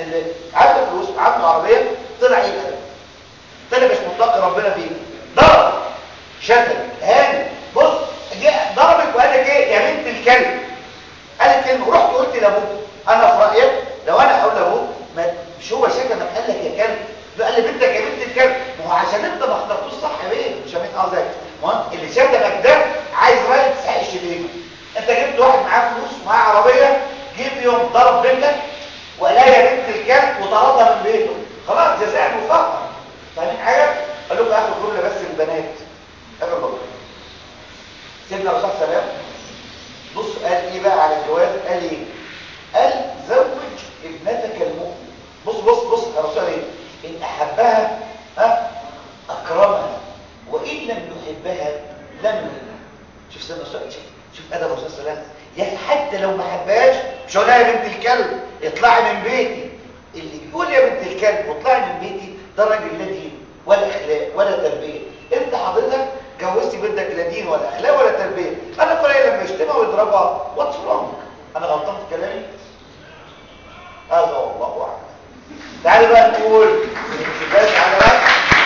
ان اللي عنده فلوس عنده عربيه طلع ايه الادب؟ طلع مش متقي ربنا فيه، ضرب شتم هاني بص ضربك وقال لك ايه يا بنت الكلب، قال كلمه ورحت قلت لابوك. انا في رايك لو انا اقول لابوك مش هو شتمك قال لك يا كلب، قال لي بنتك يا بنت الكلب، ما هو عشان انت ما اخترتوش صح يا بيه، مش فاهمين قصدك. ما اللي شتمك ده عايز راجل تسحق الشتيمه. انت جبت واحد معاه فلوس ومعاه عربيه، جه في يوم ضرب بنتك وقال يا بنت الكلب وطردها من بيته، خلاص جزاء مفاقا. فاهمين حاجه؟ قال لكم اخر جمله بس للبنات، اخر جمله. سيدنا الرسول صلى الله عليه وسلم بص قال ايه بقى على الجواز؟ قال ايه؟ قال زوج ابنتك المؤمن. بص الرسول ايه؟ ان احبها اكرمها وان لم يحبها لم يهنها. شوف سيدنا الرسول، شوف ادب الرسول صلى الله عليه وسلم. يعني حتى لو ما حبهاش مش هقول لها يا بنت الكلب اطلعي من بيتي، اللي بيقول يا بنت الكلب واطلعي من بيتي ده راجل لا دين ولا اخلاق ولا تربيه. انت حضرتك جوزتي بنتك لا دين ولا اخلاق ولا تربيه. انا فرق لما يشتمها ويضربها واتس رونج؟ انا غلطان في كلامي؟ هذا والله اعلم. تعالوا بقى نقول بس على بقى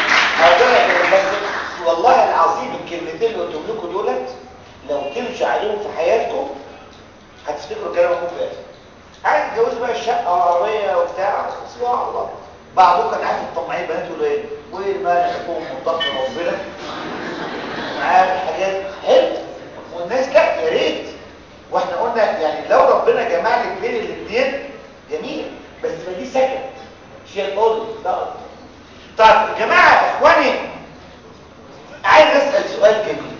بس والله العظيم الكلمتين اللي قلتهم لكم دولت لو تمشوا عليهم في حياتكم هتفتكروا كلام ابوكم فعلا. عايز تتجوزوا بقى الشقه والعربيه وبتاع سبحان الله. بعضكم كان عارف الطماعين البنات يقولوا ايه؟ وايه المانع يكون متقي ربنا معاه حاجات حلو والناس لا يا ريت. واحنا قلنا يعني لو ربنا جمع لك بين الاثنين جميل، بس ما دي سكت شيء القول ده. طيب يا جماعه اخواني عايز اسال سؤال جميل.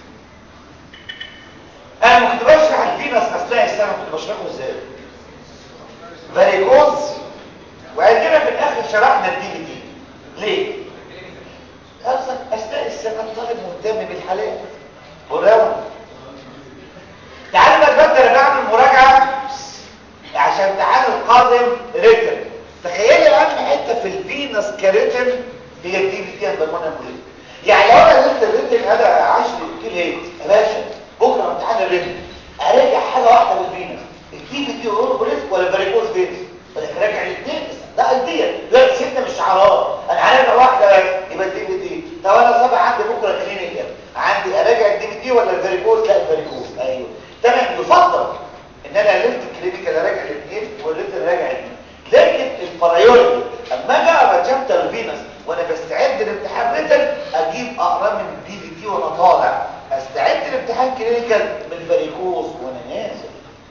انا ما كنت بشرح الفينس اثناء السنه، كنت بشرحه ازاي؟ فاريكوز، وعندنا في الاخر شرحنا الدي دي. ليه؟ اصلا اثناء السنه الطالب مهتم بالحالات والراوند. تعالوا بقى دلوقتي انا بعمل مراجعه عشان امتحان القادم ريتن. تخيلي اهم حته في الفينس كريتن هي الدي في تي بالمونيوم بليد. يعني لو انا نزلت الريتن هذا 10 كيلو هيت يا باشا بكره امتحان الريتن اراجع حاجه واحده بالفينس، الدي في تي بليد ولا فاريكوز فينس، ولا راجع الاثنين. لا ايديا لا سته مش شعارات، انا هراجع واحده بس يبقى الدي في تي. طب انا صبح عندي بكره كلينيكال عندي اراجع الدي في تي ولا الفاريكوز؟ لا الفاريكوز. ايوه تمام. يفضل ان انا قلت الكلينيكال اراجع الاثنين والريتن راجع الاثنين. لكن البرايورتي اما اجي اقرا شابتر الفينس وانا بستعد لامتحان ريتن اجيب اقرا من الدي في تي وانا طالع، استعد لامتحان كلينيكال من الفاريكوز وانا نازل.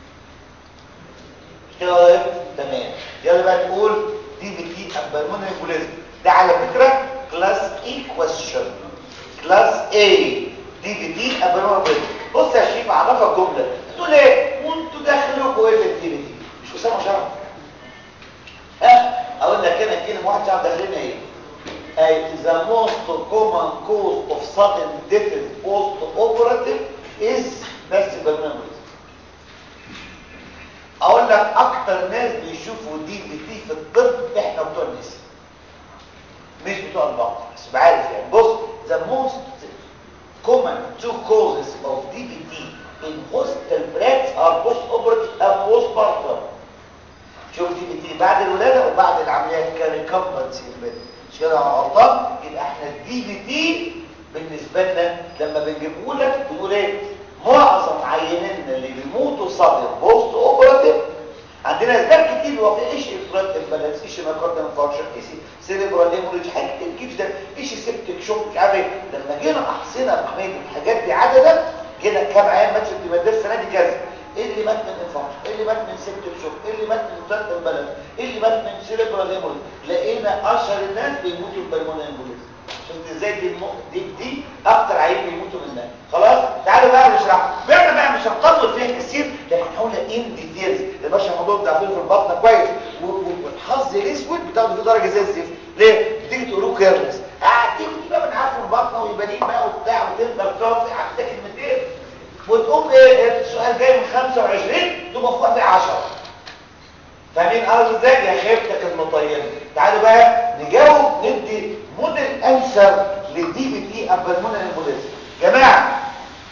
كده تمام. يلا بقى نقول دي في تي بالمونري امبوليزم. ده على فكره كلاس اي كويستشن، كلاس اي دي في تي بالمونري امبوليزم. بص يا شريف اعرفك جمله تقول ايه وانتوا داخلكوا ايه في الدي في تي؟ مش اسامه شرف؟ اقول لك انا كلمه واحده شرف داخلين ايه؟ the most common cause of sudden death post operative is بس بالمونري امبوليزم. اقول لك اكتر ناس بيشوفوا دي في تي في الطب احنا بتوع النساء مش بتوع البطن، بس بعرف يعني. بص the most common two causes of DVT in hospital breaths are post-operative and postpartum. شوف DVT بعد الولاده وبعد العمليات كريكمبنسي مش كده غلطان؟ يبقى احنا DVT بالنسبه لنا لما بنجيبه لك بنقول ايه؟ معظم عينينا اللي بيموتوا صدر بوست اوبراتيف عندنا اسباب كتير. هو في ايش افراط البالانس، ايش مايكارديال انفاركشن، ايش سيريبرال هيموريج، حاجات كتير جدا، ايش سيبتك شوك مش عارف ايه. لما جينا احصينا بحمايه الحاجات دي عددا جينا كام عيان مات في الدماغ السنه دي كذا. ايه اللي مات من انفاركشن، ايه اللي مات من سيبتك شوك، ايه اللي مات من افراط البالانس، ايه اللي مات من سيريبرال هيموريج. لقينا اشهر الناس بيموتوا بالمونري امبوليزم. شفت ازاي دي اكتر عيان بيموتوا منها. خلاص تعالوا بقى نشرح بعنا بقى مش هنطول فيها كتير لكن هقولها ان ديتيلز يا باشا. الموضوع ده في البطن كويس والحظ الاسود بتاخده فيه درجه زي الزفت. ليه؟ بتيجي تقولوا كيرلس تيجي بقى من عارف البطن ويبانين بقى وبتاع وتفضل تقف حتى كلمتين وتقوم ايه السؤال جاي من 25 تبقى فوق 10. فاهمين قصدي ازاي؟ يا خيبتك المطينه. تعالوا بقى نجاوب ندي موديل انسر للدي في تي بالمونري امبوليزم. جماعه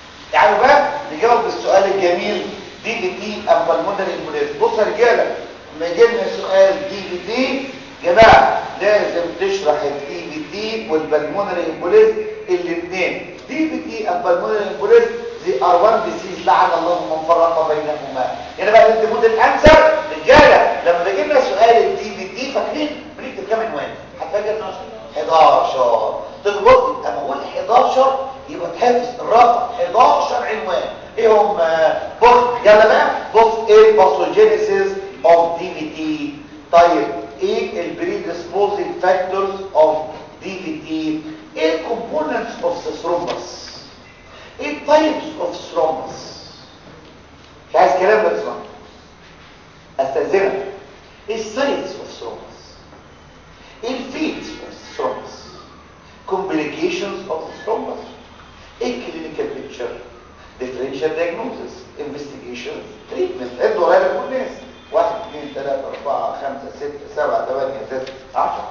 تعالوا بقى نجاوب السؤال الجميل دي في تي بالمونري امبوليزم. بصوا يا رجاله لما يجي لنا سؤال DVT جماعه لازم تشرح الDVT والبلمونري امبوليزم الاثنين. DVT والبلمونري امبوليزم دي ار1 ديسيز لعن الله من فرق بينهما. يعني بقى انت مود الانسر رجاله لما بيجي لنا سؤال DVT فاكرين بنكتب كام عنوان؟ هتفاجئ 11. تظبط اما اقول 11 يبقى تحفظ الرقم 11 عنوان. ايه هم؟ بص يلا بقى بص ايه الباثوجينيسيس اوف DVT. طيب ايه البريدسبوزنج فاكتورز اوف DVT؟ ايه الكومبوننتس اوف ثرومبس؟ ايه التايبس اوف ثرومبس؟ مش عايز كلام بس اسمع استاذنك. ايه السايتس اوف ثرومبس؟ ايه الفيتس اوف ثرومبس؟ complications of the thrombus, a clinical picture, differential diagnosis, investigation, treatment. عدوا ورايا كل الناس 1 2 3 4 5 6 7 8 9 10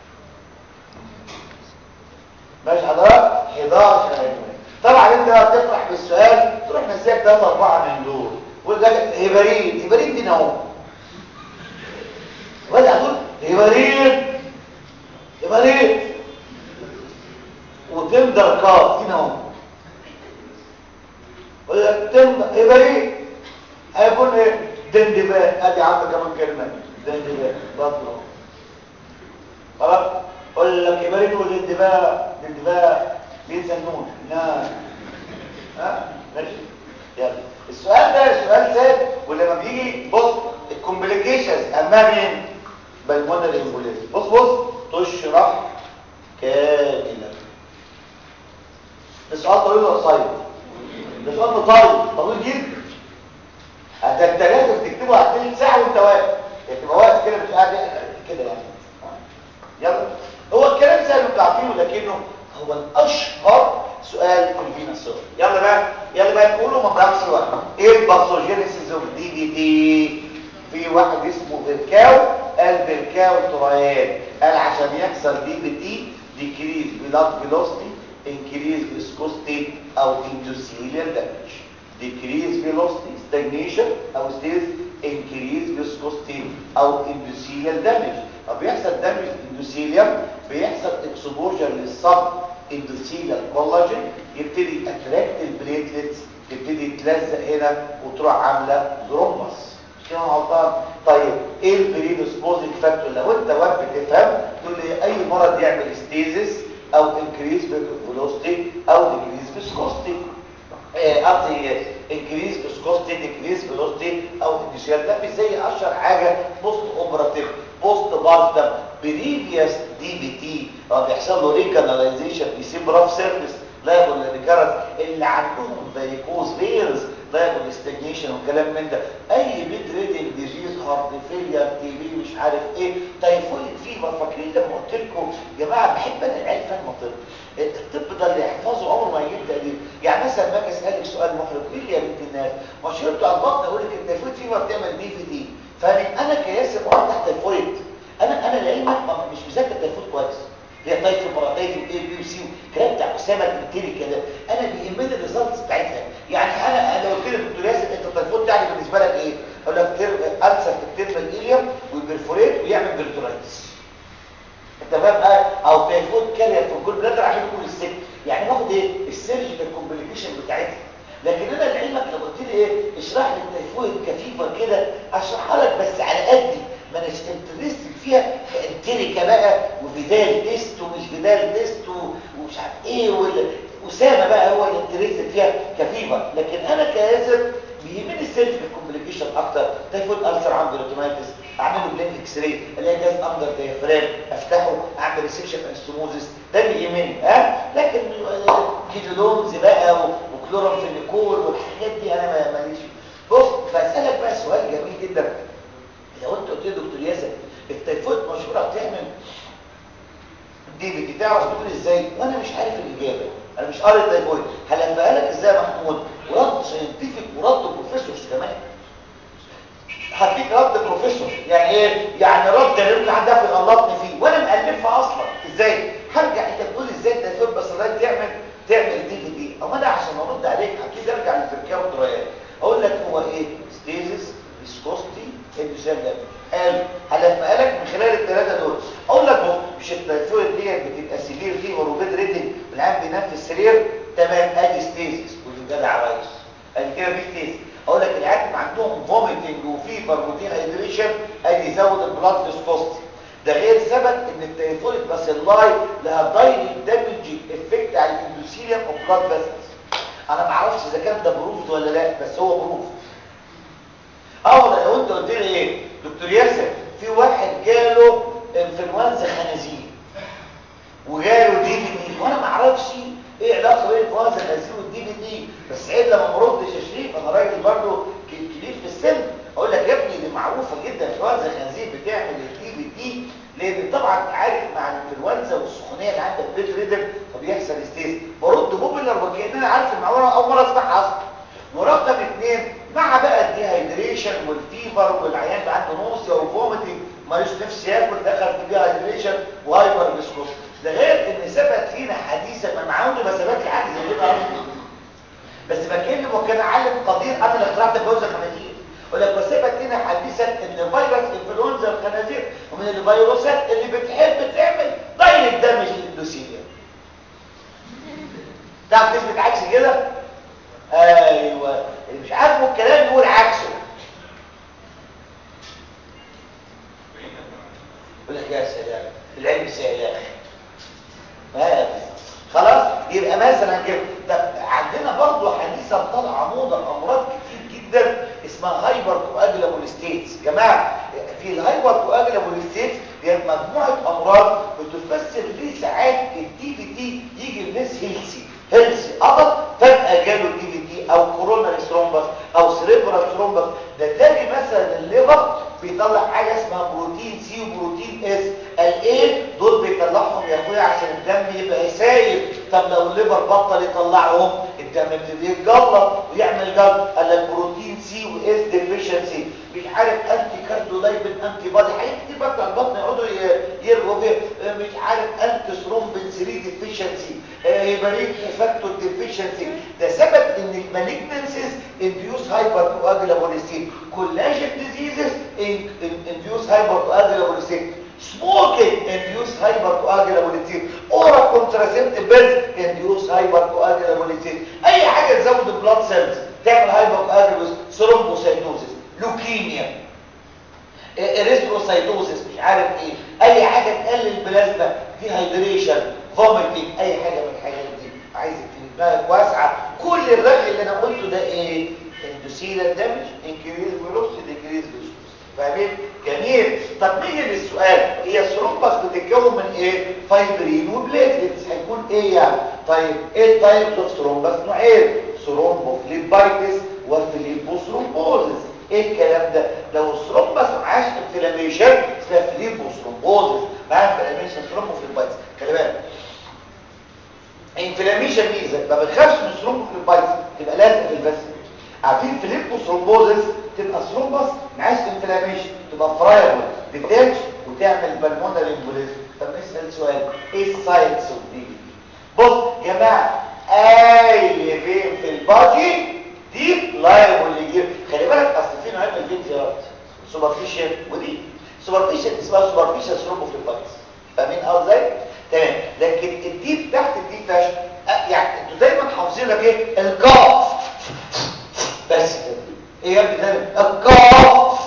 ماشي حضرتك 11 عنوان. طبعا انت هتفرح بالسؤال تروح نسيك 3 4 من دول وده هيبرين دي اهو ولا هتقول هيبرين وتندر كاف هنا اهو ولا تندر يبقى ايه هيكون ايه دندبان. ادي عندك كمان كلمه دندبان بطل خلاص. اقول لك يبقى ايه دندبان بينسى النون نعم ماشي. يلا السؤال ده سؤال سهل. ولما بيجي بص الكومبليكيشنز اما مين بالمونري امبوليزم بص تشرح كاملا. السؤال طويل ولا قصير؟ ده سؤال طويل جدا. انت لازم تكتبه على 2 ساعه وانت واقف. تبقى واقف كده مش قاعد كده يعني. يلا هو الكلام سهل وانتوا عارفينه لكنه هو الاشهر سؤال في الفينس. يلا بقى نقوله ما نضيعش وقت. ايه الباثوجينيسيس اوف DVT؟ في واحد اسمه فيركاو قال فيركاو ترايان قال عشان يحصل DVT decrease blood velocity increase viscosity او endothelial damage. decrease velocity stagnation او stasis increase viscosity او endothelial damage. طب بيحصل damage endothelium بيحصل exposure للسب endothelial collagen يبتدي attract البليتلتس تبتدي تلزق هنا وتروح عامله ثرومبس. مش كده غلطان؟ طيب ايه البريدسبوزنج فاكتور؟ لو انت واقف بتفهم تقول لي اي مرض يعمل ستيزس او increase velocity او decrease viscosity قصدي increase viscosity decrease velocity او initial. ده مش زي اشهر حاجه بوست اوبراتيف بوست بارتم بريفيوس DVT بيحصل له ريكاناليزيشن بيسيب راف سيرفيس لايبل للريكارنس اللي عندهم فاريكوز فيرز لايبل ستاجنيشن والكلام من ده. اي بيد ريدنج ديزيز هارت فيلير TB مش عارف ايه تايفويد فيفر. فاكرين لما قلت لكم يا جماعه بحب انا العيال فاهم الطب. الطب ده اللي يحفظه عمره ما يجيب تقليل. يعني مثلا ما اجي اسالك سؤال محرج ايه يا بنت الناس ما شربتوا على البطن اقول لك التايفويد فيفر بتعمل DVT. فانا كياسر وعندي تحت تايفويد انا لعلمك مش مذاكر التايفويد كويس. هي تايفويد مرتين A B وC الكلام بتاع اسامه الامتري كده انا بيهمني الريزلتس بتاعتها. يعني انا قلت لك دكتور ياسر انت التايفويد يعني بالنسبه لك ايه؟ اقول لك ألسر في التيرمال إليوم ويبرفوريت ويعمل بيرتورايتس. انت فاهم او تايفويد كارير في الجول بلادر عشان يكون السك. يعني باخد ايه السيرجيكال كومبليكيشن بتاعتها. لكن انا لعلمك لو قلت لي ايه اشرح لي التايفويد كفيفر كده اشرحها لك بس على قدي ما اناش انترستد فيها كانتريكا بقى وفيدال تيست ومش فيدال تيست ومش عارف ايه واسامه بقى هو اللي انترستد فيها كفيفر. لكن انا كياسر بيهمني السيرجيكال كومبليكيشن اكتر. تايفويد ألسر عنده ريتينايتس اعمله بلين اكس راي الاقي جهاز اندر دايفرام افتحه اعمل ريسكشن انستموزس ده بيهمني. لكن كيتولونز بقى وكلورامفينيكول والحاجات دي انا ماليش. بص بسالك بقى سؤال جميل جدا. لو انت قلت لي دكتور ياسر التايفويد مشهوره بتعمل DVT تعرف تقول ازاي وانا مش عارف الاجابه. انا مش قاري التايفويد هلفها لك ازاي يا محمود ورد ساينتفك ورد بروفيسورز كمان. هديك رد بروفيسور يعني ايه؟ يعني رد اللي ممكن حد ياخد غلطني فيه وانا مالفها اصلا. ازاي؟ هرجع انت بتقول ازاي التايفويد بس لا تعمل DVT. او انا عشان ارد عليك اكيد ارجع للفركاوي والدريات اقول لك هو ايه ستيزس فيسكوستي الجزال ده كده في ستيز. اقول لك العيال عندهم فوميتنج وفيبر ودي هايدريشن ادي يزود البلاد فيسكوستي. ده غير ثبت ان التيفويد باسيلاي لها دايركت دامج افكت على الاندوثيليوم اوف بلاد فيسلز. انا ما اعرفش اذا كان ده بروفد ولا لا، بس هو بروفد. لو انت قلت لي ايه دكتور ياسر في واحد جاله انفلونزا خنازير وجاله دي في دي، وانا ما اعرفش ايه علاقه بين الانفلونزا الخنازير والدي في دي، بس عيب لما ما ردش يا شريف، انا راجل برضه كبير في السن، اقول لك يا ابني دي معروفه جدا انفلونزا الخنازير بتعمل الدي في دي، لان طبعا عارف مع الانفلونزا والسخونيه اللي عندك بيت ريدر فبيحصل ستيز. برد بوبلر وكأن انا عارف المعلومه اول مره اسمعها اصلا. ورقم 2 مع بقى الديهايدريشن والفيفر والعيان اللي عنده نوسيا وفوميتنج ماليش نفس ياكل دخل في ديهايدريشن وهايبر فيسكوس. ده غير ان ثبت فينا حديثا ما معاونه ما ثبت لي حاجه زي كده اصلا، بس بكلم وكان عالم قدير انا اللي اخترعت الجوزه الخنازير. يقول لك وثبت لنا حديثا ان فيروس انفلونزا الخنازير ومن الفيروسات اللي بتحب تعمل دايركت دامج للاندوثيليوم. تعرف تثبت عكس كده؟ ايوه، اللي مش عاجبه الكلام يقول عكسه. يقول لك يا سلام العلم سهل يا اخي. خلاص يبقى مثلا كده. طب عندنا برضه حديثا طالعه موضه امراض كتير جدا اسمها هايبر كواجلابل ستيتس. جماعه في الهايبر كواجلابل ستيتس هي مجموعه امراض بتفسر ليه ساعات الدي في تي يجي الناس هيلثي قبض فجاه جاله دي في تي او كوروناري ثرومبس او سريبرال ثرومبس. ده تاني مثلا الليفر بيطلع حاجه اسمها بروتين سي وبروتين اس. الايه دول بيطلعهم يا اخويا عشان الدم يبقى سايب. طب لو الليفر بطل يطلعهم الدم يبتدي يتجلط ويعمل جلط. قال لك بروتين سي واس ديفيشنسي مش عارف انتي كارديولايبين انتي بادي حاجات كتير بقى بتاع البطن يقعدوا يرغوا فيها. مش عارف انتي ثرومبين 3 ديفيشنسي هيبرين فاكتور ديفيشنسي. ده ثبت ان المالجنسيز انديوس هايبر كواجلابل ستيت. كولاجين ديزيزز انديوس هايبر كواجلابل ستيت. smoking induce hypercoagulability. oral contraceptive pills induce hypercoagulability. اي حاجه تزود البلاد سيلز تعمل hypercoagulability. ثرومبوسايتوزيس لوكيميا اريثروسايتوزيس مش عارف ايه. اي حاجه تقلل البلازما ديهايدريشن فوميتنج اي حاجه من الحاجات دي. عايزك دماغك واسعه. كل الرغي اللي انا قلته ده ايه؟ اندوثيليال دامج انكريز فيلوسيتي ديكريز فيلوسيتي. فاهمين؟ جميل. طب نيجي للسؤال، هي الثرومبس بتتكون من ايه؟ فايبرين وبليتلتس. هيكون ايه يعني؟ طيب ايه التايبس اوف ثرومبس؟ نوعين، ثرومبوفليبايتس وفليبوثرومبوزس. ايه الكلام ده؟ لو الثرومبس معاش انفلاميشن اسمها فليبوثرومبوزس، معاه انفلاميشن ثرومبوفليبايتس. خلي بالك انفلاميشن ميزه ما بتخافش من الثرومبوفليبايتس تبقى لازقه في الفاسل. عارفين فليبوثرومبوزس تبقى ثرومبس معاش انفلاميشن تبقى فرايبل ديتاتش وتعمل بالمونري امبوليزم. طب نسال سؤال، ايه الساينس اوف دي؟ بص يا جماعه اي فين في البادي دي لايبل يجيب. خلي بالك اصل في نوعين من الفينزيات، سوبرفيشال ودي. سوبرفيشال اسمها سوبرفيشال ثرومبوفليبايتس. فاهمين ازاي؟ تمام. لكن الديب تحت الديب فاش يعني انتوا دايما حافظين لك ايه؟ الكاف بس كده. ايه يا ابني ده؟ الكاف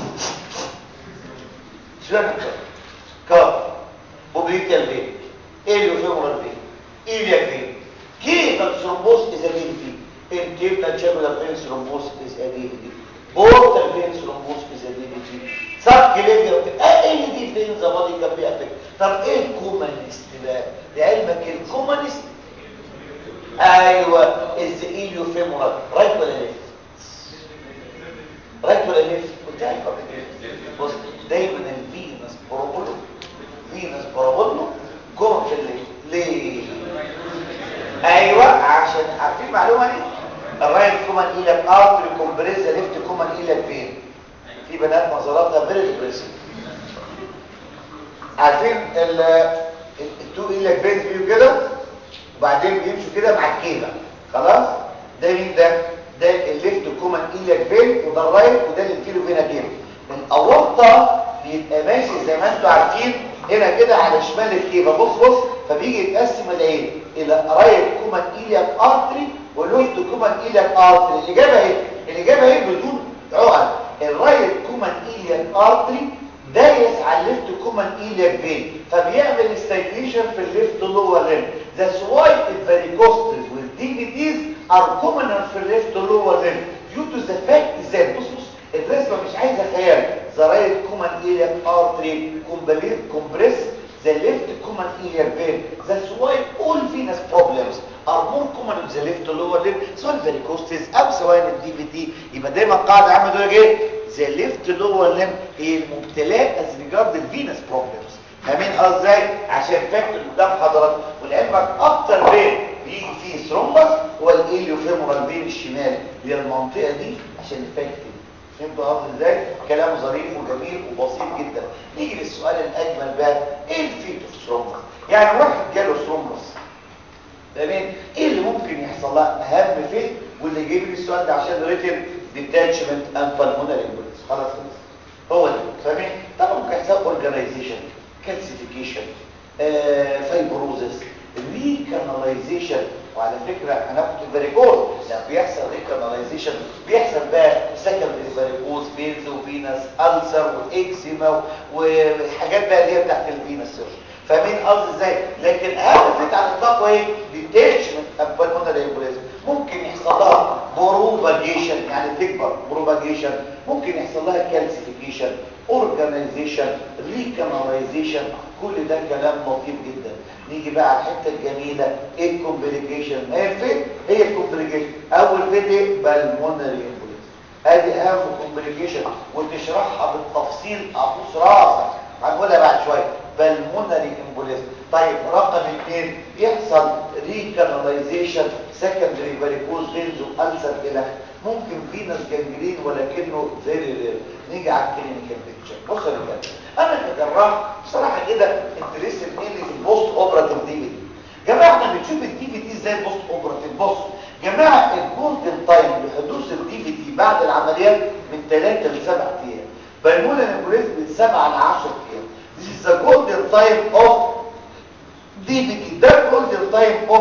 شو يعني كاف بوبليتال فين اليوفيمورال فين إلياك فين. كيف الثرومبوز اذا دي الكيبنا تشابلر فين ثرومبوز اذا دي بورتال فين ثرومبوز اذا دي صار كليبيا ايه دي فين زبادي كان بيأفكت. طب ايه الكومانست بقى؟ لعلمك الكومانست ايوه الزئيليوفيمورال رايت ولا ليفت؟ رايت ولا ليفت؟ قلت لك بص دايما الفينس بارابولو كومن في الليفت. ليه؟ ايوه عشان عارفين المعلومه دي؟ الرايت كومن إلك ارتري كومبريس ليفت كومن إلك فين؟ في بنات نظراتها فيري ديبريسيف. عارفين التو إلك فين فيه كده وبعدين بيمشوا كده مع الكيبه. خلاص؟ ده مين ده؟ ده الليفت كومن إلك فين وده الرايت وده الانتيريو فينا كيبه. الاورطه بيبقى ماشي زي ما انتم عارفين هنا كده على شمال الكيبه. بص فبيجي يتقسم العين الى رايت كومن إلياك ارتري والليفت كومن ايلياك ارتري. الاجابه ايه بدون عقد. الرايت كومن ايلياك ارتري دايس على الليفت كومن ايلياك فين فبيعمل ستاجنيشن في الليفت لور ليم. That's why الفاريكوستس والديفيتيز are common في الليفت لور ليم due to the fact that بص الرسمه مش عايزه خيال. The right common iliac artery compress the left common iliac vein. That's why all venous problems are more common in the left lower limb سواء الفاريكوستس او سواء الدي في تي. يبقى دايما قاعده عامه دول ايه؟ the left lower limb هي المبتلاه as regard the venous problems. فاهمين ازاي؟ عشان فاكر قدام حضرتك ولعلمك اكتر فين بيجي فيه ثرومبس هو الاليوفيمورال فين الشمال اللي هي المنطقه دي عشان فاكر. فهمتوا قصدي ازاي؟ كلامه ظريف وجميل وبسيط جدا. نيجي للسؤال الاجمل بقى، ايه الفيتوس ثرومبس؟ يعني واحد جاله ثرومبس تمام، ايه اللي ممكن يحصل لها؟ اهم فين واللي جايب لي السؤال ده عشان ريتن ديتاتشمنت اند بالمونري امبوليس. خلاص هو ده فاهمين؟ طبعا ممكن يحصل اورجانيزيشن، كالسيفيكيشن، فايبروزس، ريكاناليزيشن. وعلى فكره هناخد الفاريكوز لما بيحصل ريكاناليزيشن بيحصل بقى سكندري فاريكوز فينز وفينس ألسر واكزيما والحاجات بقى اللي هي بتاعت الفينس سيرجن. فاهمين قصدي ازاي؟ لكن اهم فكره على الاطلاق ايه؟ ديتاتشمنت اوف بالمونري امبوليزم. ممكن يحصل لها بروباجيشن يعني تكبر بروباجيشن، ممكن يحصل لها كالسيفيكيشن، اورجانيزيشن، ريكاناليزيشن. كل ده كلام لطيف جدا. نيجي بقى على الحته الجميله، ايه الكومبليكيشن؟ هي الفين هي الكومبليكيشن. اول فين ايه؟ بالمونري امبوليزم. ادي اهم كومبليكيشن وتشرحها بالتفصيل ابوس راسك هنقولها بعد شويه. بالمونري امبوليزم. طيب رقم 2 يحصل ريكاناليزيشن، سكندري فاريكوز فينز والسر الى ممكن فينس جانجرين ولكنه فيري رير. نيجي على الكلينيكال بيكتشر. بص يا رجاله انا كجراح بصراحه كده انترستد مينلي في البوست اوبراتيف دي في دي. جماعه احنا بنشوف الدي في دي ازاي البوست اوبراتيف. بص جماعه الجولدن تايم لحدوث الدي في دي بعد العمليات من 3 ل 7 ايام. بالمونري امبوليزم من 7 ل 10 ايام. This is the golden time of DVT. ده golden time of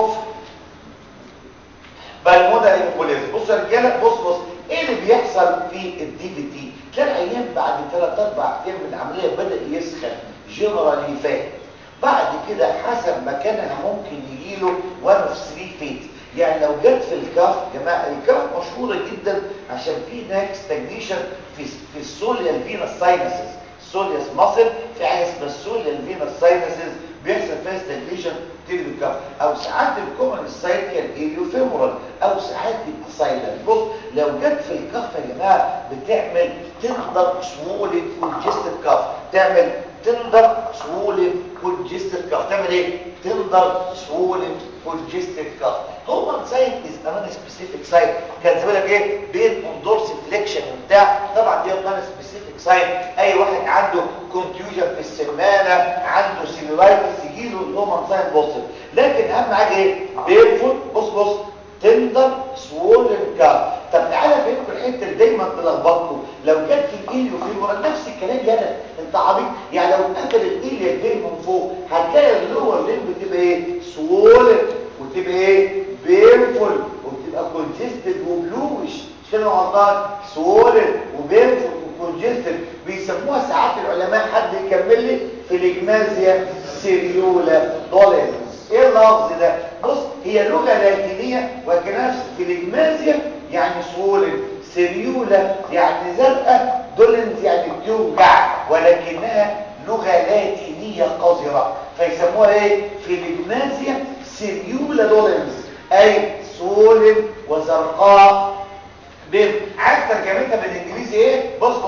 بالمونري امبوليزم. بص يا رجاله بص ايه اللي بيحصل في الدي في تي؟ تلاقي العيان بعد 3 4 ايام من العمليه بدا يسخن جنرالي فات. بعد كده حسب مكانها ممكن يجي له 1 of 3 فيت. يعني لو جت في الكاف، جماعه الكاف مشهوره جدا عشان في هناك ستاجنيشن في السوليال فينس ساينسز. السولياس ماسل في حاجه اسمها السوليال فينس ساينسز بيحصل فيها ستاجنيشن تيجي الكاف، او ساعات الكومن سايت كان اليوفيمورال، او ساعات يبقى سايلنت. بص لو جت في الكاف يا جماعه بتعمل تندر سمول كونجستد كاف، تعمل تندر سمول كونجستد كاف. تعمل ايه؟ تندر سمول كونجستد كاف. هو سايت از ان سبيسيفيك سايت. كان زي لك ايه بين اندورس فليكشن وبتاع. طبعا دي ان سبيسيفيك سايت. اي واحد عنده كونتيوجن في السمانه، عنده سيلولايتس يجيله اللومن ساين بوزيتيف. لكن اهم حاجه ايه؟ بينفول. بص تندر سوولن كاف. طب تعالى فهمكم الحته اللي دايما تلخبطكم. لو جت في الاليوفيمورال نفس الكلام يالا انت عبيط. يعني لو قفل الاليا فين من فوق هتلاقي اللور لين بتبقى ايه؟ سوولن وتبقى ايه؟ بينفول وبتبقى كونجستد وبلوش. مش كده غلطان؟ سوولن وبينفول وكونجستد. بيسموها ساعات العلماء، حد يكمل لي، فيليجمازيا سيريولا دولينز. ايه اللفظ ده؟ بص هي لغه لاتينيه وكنفس فيليجمازيا يعني سوولن، سيريولا يعني زرقاء، دولينز يعني بتوجع، ولكنها لغه لاتينيه قذره فيسموها ايه؟ فيليجمازيا سيريولا دولينز، اي سوولن وزرقاء. عايز ترجمتها بالانجليزي ايه؟ بص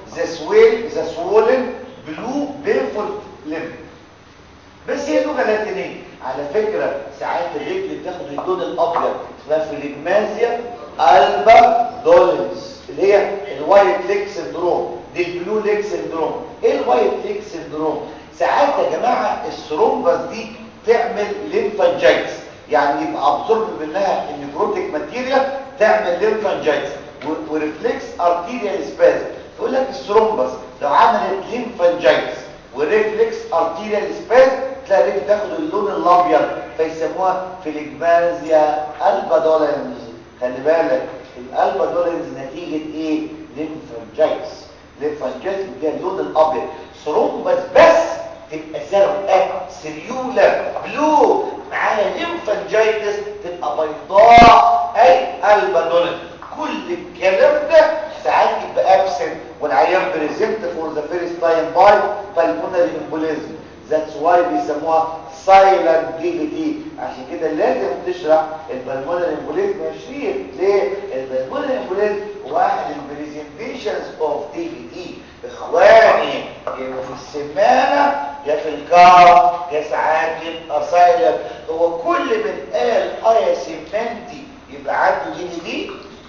ذا swollen blue painful limb. بس هي لغه لاتينيه. على فكره ساعات الرجل بتاخد اللون الابيض اسمها فيليجمازيا البا دولينز اللي هي الوايت ليك سندروم. دي البلو ليك سندروم. ايه الوايت ليك سندروم؟ ساعات يا جماعه الثرومبس دي تعمل ليمفانجايتس، يعني يبقى ابزورب منها النيكروتيك ماتيريال تعمل ليمفانجايتس وريفلكس ارتيريال سبازم. يقول لك الثرومبس لو عملت ليمفانجايتس وريفلكس ارتيريال سبازم تلاقي الرجل تاخد اللون الابيض فيسموها فيليجمازيا البا دولينز. خلي بالك الالبا دولينز نتيجه ايه؟ ليمفانجايتس. ليمفانجايتس بيديها اللون الابيض. ثرومبس بس تبقى زرقاء سيريولر بلو معاها ليمفانجايتس تبقى بيضاء اي البا دولينز. كل الكلام ده ساعات يبقى ابسنت والعيان بريزنت فور ذا فيرست تايم باي بالمونري امبوليزم. ذاتس واي بيسموها سايلنت دي في دي. عشان كده لازم تشرح البلمونري امبوليزم يا شريف. ليه؟ البلمونري امبوليزم واحد البريزنتيشنز اوف دي في دي. اخواني يا في السمانه يا في الكار يا ساعات يبقى سايلنت. هو كل من قال يا سمنتي يبقى عنده دي في دي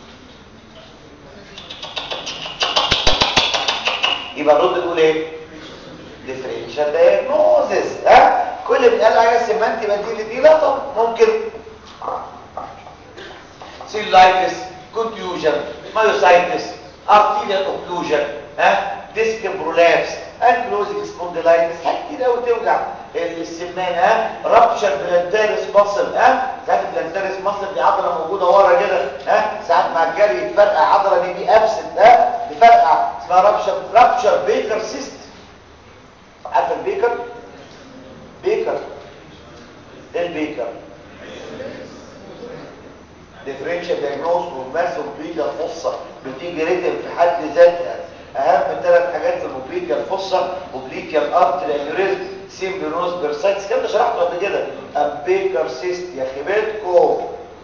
يبقى الرد نقول ايه؟ ديفرنشال دايجنوزس. كل اللي قال عليها سيمانتي بديل دي لا طب ممكن سيلايتس كونتيوجن مايوسايتس ارتيريال اوكلوجن ديسك برولابس انكلوزنج سبونديلايتس حاجات كتير قوي توجع السمان رابشر بلانتاريس ماسل ساعات البلانتاريس ماسل دي عضله موجوده ورا كده ساعات مع الجري يتفرقع عضله دي ابسنت تفرقع اسمها رابشر بيكر سيست. عارف البيكر؟ بيكر ايه البيكر؟ ديفرنشال دايجنوز والماسو بليكال فصه بتيجي ريتم في حد ذاتها. اهم 3 حاجات في البليكال فصه وبليكال ارتري انيوريزم سيمبلونوز بيرسايتس. كده شرحته قبل كده. البيكر سيست يا خيبتكم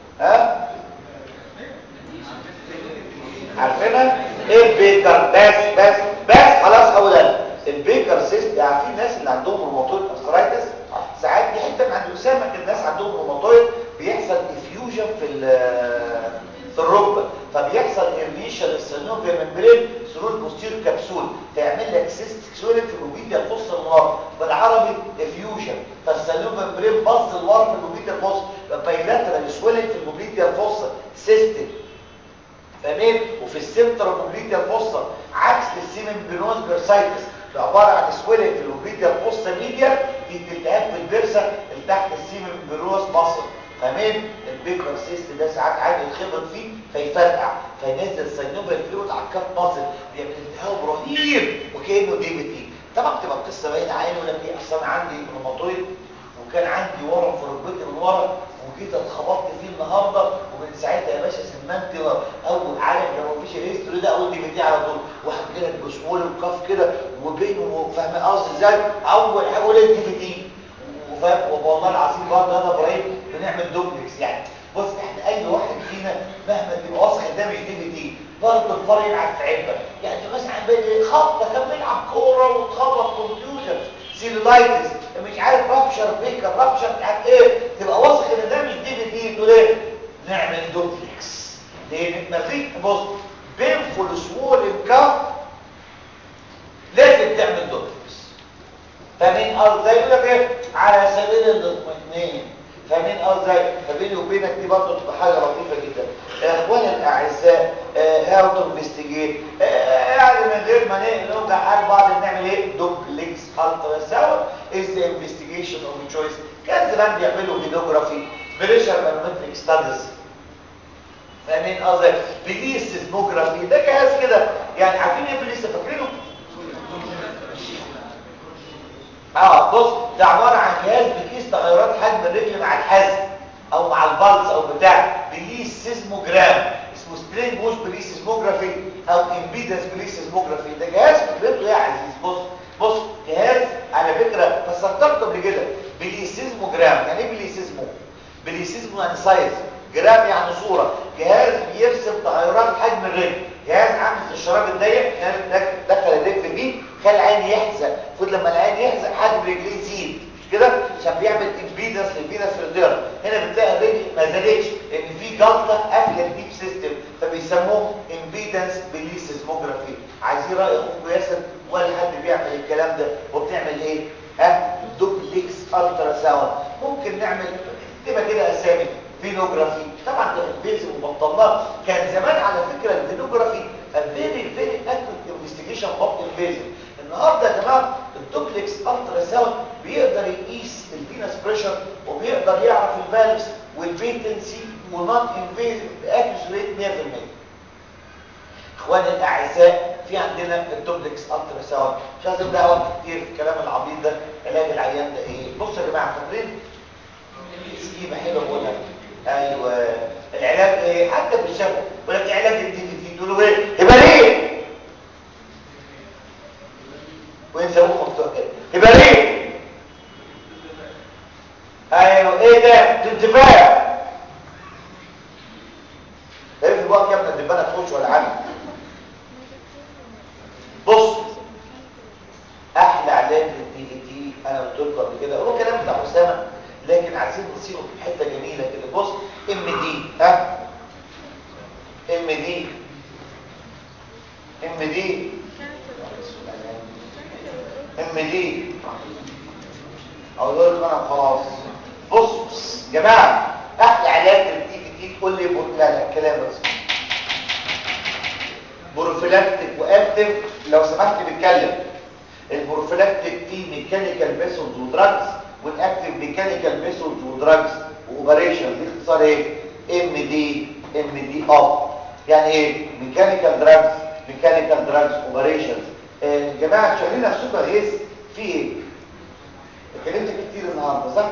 عارفينها؟ ايه البيكر؟ بس خلاص. اولا البيكر سيست عارفين الناس اللي عندهم روماتويد ارثرايتس ساعات دي حته من عند اسامه الناس عندهم روماتويد بيحصل افيوجن في الركبه فبيحصل ارنيشن السينوفيا ممبرين ثرو البوستير كبسول فيعمل لك سيستيك سويلنج في الموبيليا الفص الورا بالعربي افيوجن فالسينوفيا ممبرين باص لورا في الموبيليا الفص بايلاترال سويلنج في الموبيليا الفص سيستيك فاهمين. وفي السنتر موبيليا الفص عكس السيمبلونوز بيرسايتس ده عباره عن سويلنج في الموبيليا الفص ميديا دي التهاب في البرسه اللي تحت السيمبلونوز ماسل. فاهمين. البيكر سيست ده ساعات عادي يتخبط فيه فيفرقع فينزل سينوفيال فلويد على الكف ماسل بيعمل التهاب رهيب وكانه دي في دي. طبعا بتبقى القصه باينه عيني ولا ايه اصلا عندي روماتويد وكان عندي ورم في ركبتي من ورا وجيت اتخبطت فيه النهارده ومن ساعتها يا باشا سمنت اول عارف لو مفيش الهيستوري ده اول دي في دي على طول واحد كده بسمول وكف كده وبينه فاهم قصدي ازاي اول حاجه اقول دي في دي وفاهم. والله العظيم برضه انا ابراهيم بنعمل دوبلكس يعني. بص احنا اي واحد فينا مهما تبقى واثق ده مش دي في دي برضه الفرق يلعب في علبه يعني مثلا خبطه كان بيلعب كوره واتخبط كونتيوجن سيلولايتس مش عارف رابشر بيكر رابشر مش عارف ايه تبقى واثق ان ده مش دي في دي تقول ايه نعمل دوبلكس لان مفيش بص بينفول سمول انكاف لازم تعمل دوبلكس. فاهمين قصدي يقول لك ايه على سبيل الاطمئنان. فاهمين قصدي فبيني وبينك دي برضه تبقى حاجه لطيفه جدا. اخواني الاعزاء هاو تو انفستيجيت يعني من غير ما نوجع حال بعض بنعمل ايه دوبلكس الترا ساوند از ذا انفستيجيشن اوف تشويس. كان زمان بيعملوا فيديوجرافي بريشر مانومتريك ستاديز. فاهمين قصدي بيجي سيزموجرافي ده جهاز كده يعني عارفين ايه لسه فاكرينه بص ده عباره عن جهاز بيقيس تغيرات حجم الرجل مع الحزم او مع البلس او بتاع بيقيس سيزموجرام اسمه سترينج ووش بلي سيزموجرافي او امبيدنس بلي سيزموجرافي. ده جهاز فكرته يا عزيز بص جهاز على فكره فسرته قبل كده بلي سيزموجرام. يعني ايه بلي سيزمو؟ بلي سيزمو يعني سايز جرام يعني صوره. جهاز بيرسم تغيرات حجم الرجل. جهاز عامل زي الشراب الضيق دخل الرجل فيه خلى العين يحزق المفروض لما العين يحزق حجم رجليه يزيد مش كده عشان بيعمل امبيدنس للفينس ريتيرن. هنا بتلاقي الرجل ما زادتش لان في جلطه قافله الديب سيستم فبيسموه امبيدنس بليسيزموجرافي. عايزين راي اخوكم ياسر ولا حد بيعمل الكلام ده وبتعمل ايه دوبلكس الترا ساوند. ممكن نعمل تبقى كده اسامي فينوجرافي طبعا ده البيز وبطلناه. كان زمان على فكره الفينوجرافي فيري اكيوريت انفستيجيشن اوف انفيزن. النهارده يا جماعه الدوبلكس الترا ساوند بيقدر يقيس الفينس بريشر وبيقدر يعرف الفالفز والفيتنسي ونون انفيزيف باكيوس ريت 100%. اخواني الاعزاء في عندنا الدوبلكس الترا ساوند، مش لازم دعوه كتير في الكلام العبيط ده. علاج العيان ده ايه؟ بصوا يا جماعه فاكرين سكيمه حلوه بقولها. ايوه العلاج ايه؟ حتى في الشفا يقول لك علاج الدي في تي، تقولوا ايه؟ يبقى ليه؟ وين سابوك مفتوح كده؟ يبقى ليه؟ ايوه ايه ده؟ انتفاع. ايه في بقى يا ابني الدبانه تخش ولا حاجه؟ بص احلى علاج للدي في تي انا قلت لكم قبل كده، هو كلام بتاع اسامه لكن عايزين نصيغه في حته جميله كده. بص ام دي، ها ام دي ام دي ام دي اقول لكم انا خلاص. بص يا جماعه احلى علاج للدي في تي تقول لي لا لا كلام بس بروفيلاكتيك واكتف. لو سمحت بتكلم. البروفيلاكتيك في ميكانيكال ميثودز ودراجز، والاكتف ميكانيكال ميثودز ودراجز واوبريشن. دي اختصار ايه؟ ام دي ام دي اب. يعني ايه؟ ميكانيكال دراجز ميكانيكال دراجز اوبريشنز. يا جماعه شغالين نفسكم غيظ في ايه؟ اتكلمت كتير النهارده صح؟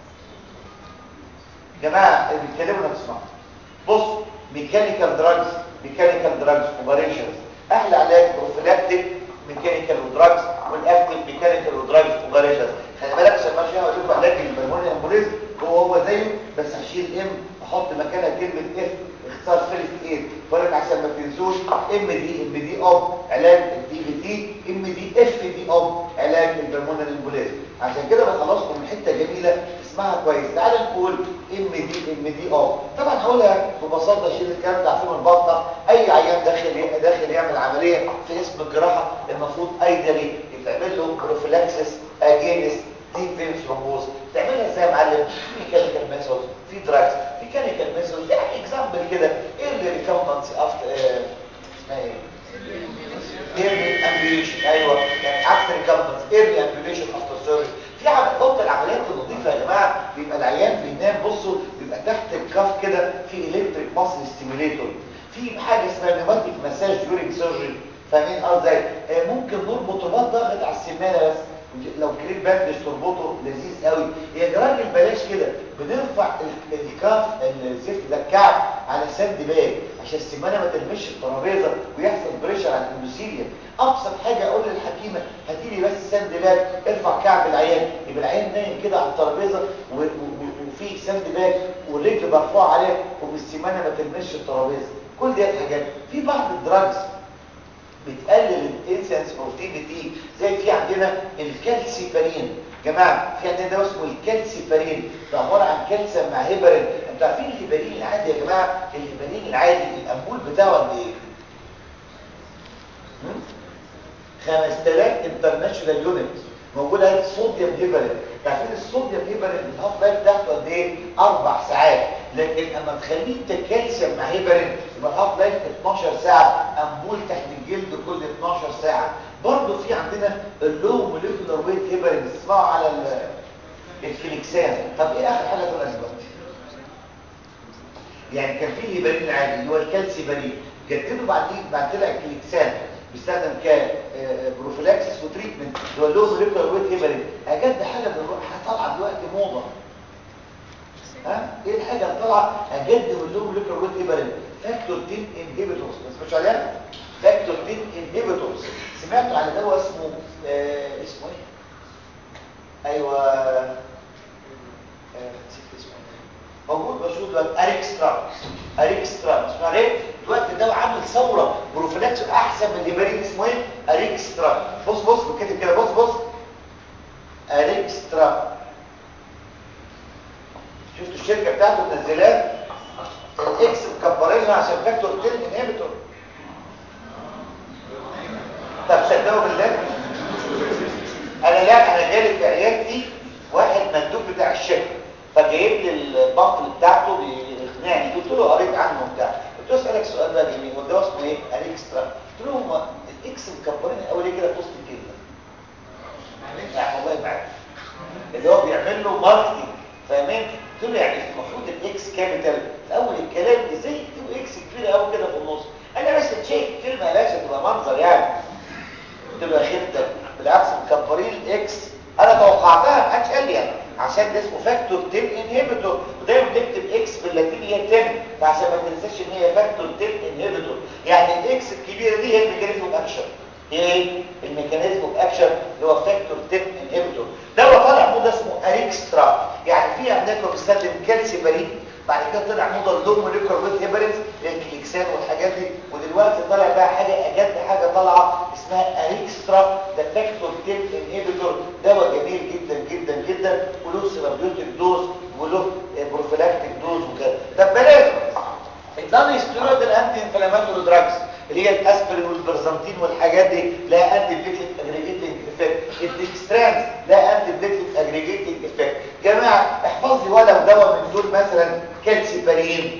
يا جماعه اللي بيتكلموا نفسهم. بص ميكانيكال دراجز اوبريشنز. احلى علاج بروفيلاكتيك ميكانيكال ودراجز، والاكتف ميكانيكال ودراجز اوبريشنز. خلي بالك عشان ما اقول لكم علاج البلمونري امبوليزم هو زيه، بس هشيل ام احط مكانها كلمه اف اختصار فيرست ايد. بقول لك عشان ما تنسوش ام دي اب علاج الدي في تي، ام دي اف دي اب علاج البلمونري امبوليزم. عشان كده بخلصكم من حته جميله اسمها كويس. تعال نقول ام دي اب. طبعا هقولها ببساطه شيل الكلام ده عارفين البطنه. اي عيان داخل يعمل عمليه في اسم الجراحه المفروض ايديالي يتعمل له بروفيلاكسس اجينست ديب فين ثرومبوز. تعملها ازاي يا معلم؟ ميكانيكال ميثود، في دراجز ميكانيكال ميثود. يعني اكزامبل كده ايه اللي ريكومبنس افتر اسمها ايه؟ ايرلي امبيوليشن. ايوه يعني عكس ريكومبنس ايرلي امبيوليشن افتر سيرجري. في اوضه العمليات النظيفه يا جماعه بيبقى العيان بينام. بصوا بيبقى تحت الكاف كده في الكتريك ماسل ستيميوليتور، في حاجه اسمها نيوماتيك مساج ديورنج سيرجري. فاهمين ازاي؟ ممكن نربط رباط ضغط على السمانه بس لو كليب باندج تربطه لذيذ قوي. يا راجل بلاش كده، بنرفع الكاف الزفت ده الكعب على ساند باج عشان السمانه ما تلمش الترابيزه ويحصل بريشر على الاندوثيليوم. ابسط حاجه اقول للحكيمه هاتي لي بس ساند باج ارفع كعب العيان، يبقى العيان نايم كده على الترابيزه وفي ساند باج والرجل مرفوعه عليه والسمانه ما تلمش الترابيزه. كل دي حاجات. في بعض الدراجز بتقلل الانسنس اوف دي في تي، زي في عندنا الكالسيفارين. جماعه في عندنا ده اسمه الكالسيفارين، ده عباره عن كالسيوم مع هيبرين. انتوا عارفين الهيبرين العادي يا جماعه؟ الهيبرين العادي الامبول بتاعه قد ايه؟ 5000 انترناشونال يونت موجوده هنا. صوديوم هيبرين، عارفين الصوديوم هيبرين الهاف لايف بتاعته قد ايه؟ 4 ساعات. لكن اما تخليه انت كالسيوم مع هيبرين يبقى الهاف لايف 12 ساعه. امبول تحت الجلد كل 12 ساعه. برضه في عندنا اللو موليكولار ويت هيبرين اسمعوا على الفليكسان. طب ايه اخر حاجه طلعت دلوقتي؟ يعني كان في الهيبرين العادي اللي هو الكالسيفارين، جددوا بعد طلع الكليكسان بيستخدم كبروفيلاكسس وتريتمنت اللي هو اللو موليكولار ويت هيبرين. اجد حاجه طالعه دلوقتي موضه. ها ايه الحاجه اللي طالعه اجد اللو موليكولار ويت هيبرين؟ فاكتور 10 انهبيتورز. ما سمعتش عليها؟ فاكتور 10 انهبيتورز. سمعتوا على دواء اسمه اسمه ايه؟ ايوه نسيت اسمه. موجود مشهور دلوقتي اريكسترا. اسمع ليه؟ دلوقتي الدواء عامل ثوره بروفيلاكس احسن من الهيبرين. اسمه ايه؟ اريكسترا. بص بكتب كده. بص اريكسترا. شفتوا الشركه بتاعته منزلاه الاكس مكبرينها عشان فاكتور 10 انهبيتور. طب صدقوا بالله انا جالي في عيادتي واحد مندوب بتاع الشركه فجايب لي البطل بتاعته بيقنعني. قلت له قريت عنه وبتاع. قلت له اسالك سؤال بقى جميل، هو الدواء اسمه ايه؟ اريكسترا. قلت له هو الاكس مكبرين قوي ليه كده في وسط الكلمه؟ يعني والله ما عارف اللي هو بيعمل له ماركتنج. فاهمين؟ قلت له يعني المفروض الاكس كابيتال الاول الكلام ازاي يكتبوا اكس كبيره قوي كده في النص؟ انا بس شايف كلمه يا باشا تبقى منظر يعني، تبقى خدتك بالعكس مكبرين الاكس. انا توقعتها محدش قال لي يعني عشان ده اسمه فاكتور 10 انهبيتور، ودايما بنكتب اكس باللاتيني هي 10، فعشان ما تنساش ان هي فاكتور 10 انهبيتور. يعني الاكس الكبيره دي هي الميكانيزم اوف اكشن. ايه الميكانيزم اوف اكشن؟ اللي هو فاكتور 10 انهبيتور. ده طالع موضه اسمه اريكسترا، يعني في عندكم بيستخدم كالسيبرين، بعد كده طلع موضه اللو موليكولر ويت هيبرينز الكليكسان والحاجات دي، ودلوقتي طالع بقى حاجه اجد حاجه طالعه اسمها اريكسترا، ده فاكتور 10 انهبيتور. دواء جميل جدا جدا جدا، وله ثيرابيوتيك دوز وله بروفيلاكتيك دوز وكده. طب بلاش النون ستيرويد الانتي انفلاماتوري دراجز اللي هي الاسبرين والبرزنتين والحاجات دي لا انتي بليتلت اجريجيتنج افكت، الديكسترانز لا انتي بليتلت اجريجيتنج افكت. جماعه احفظ لي ولو دواء من دول مثلا كالسيبرين،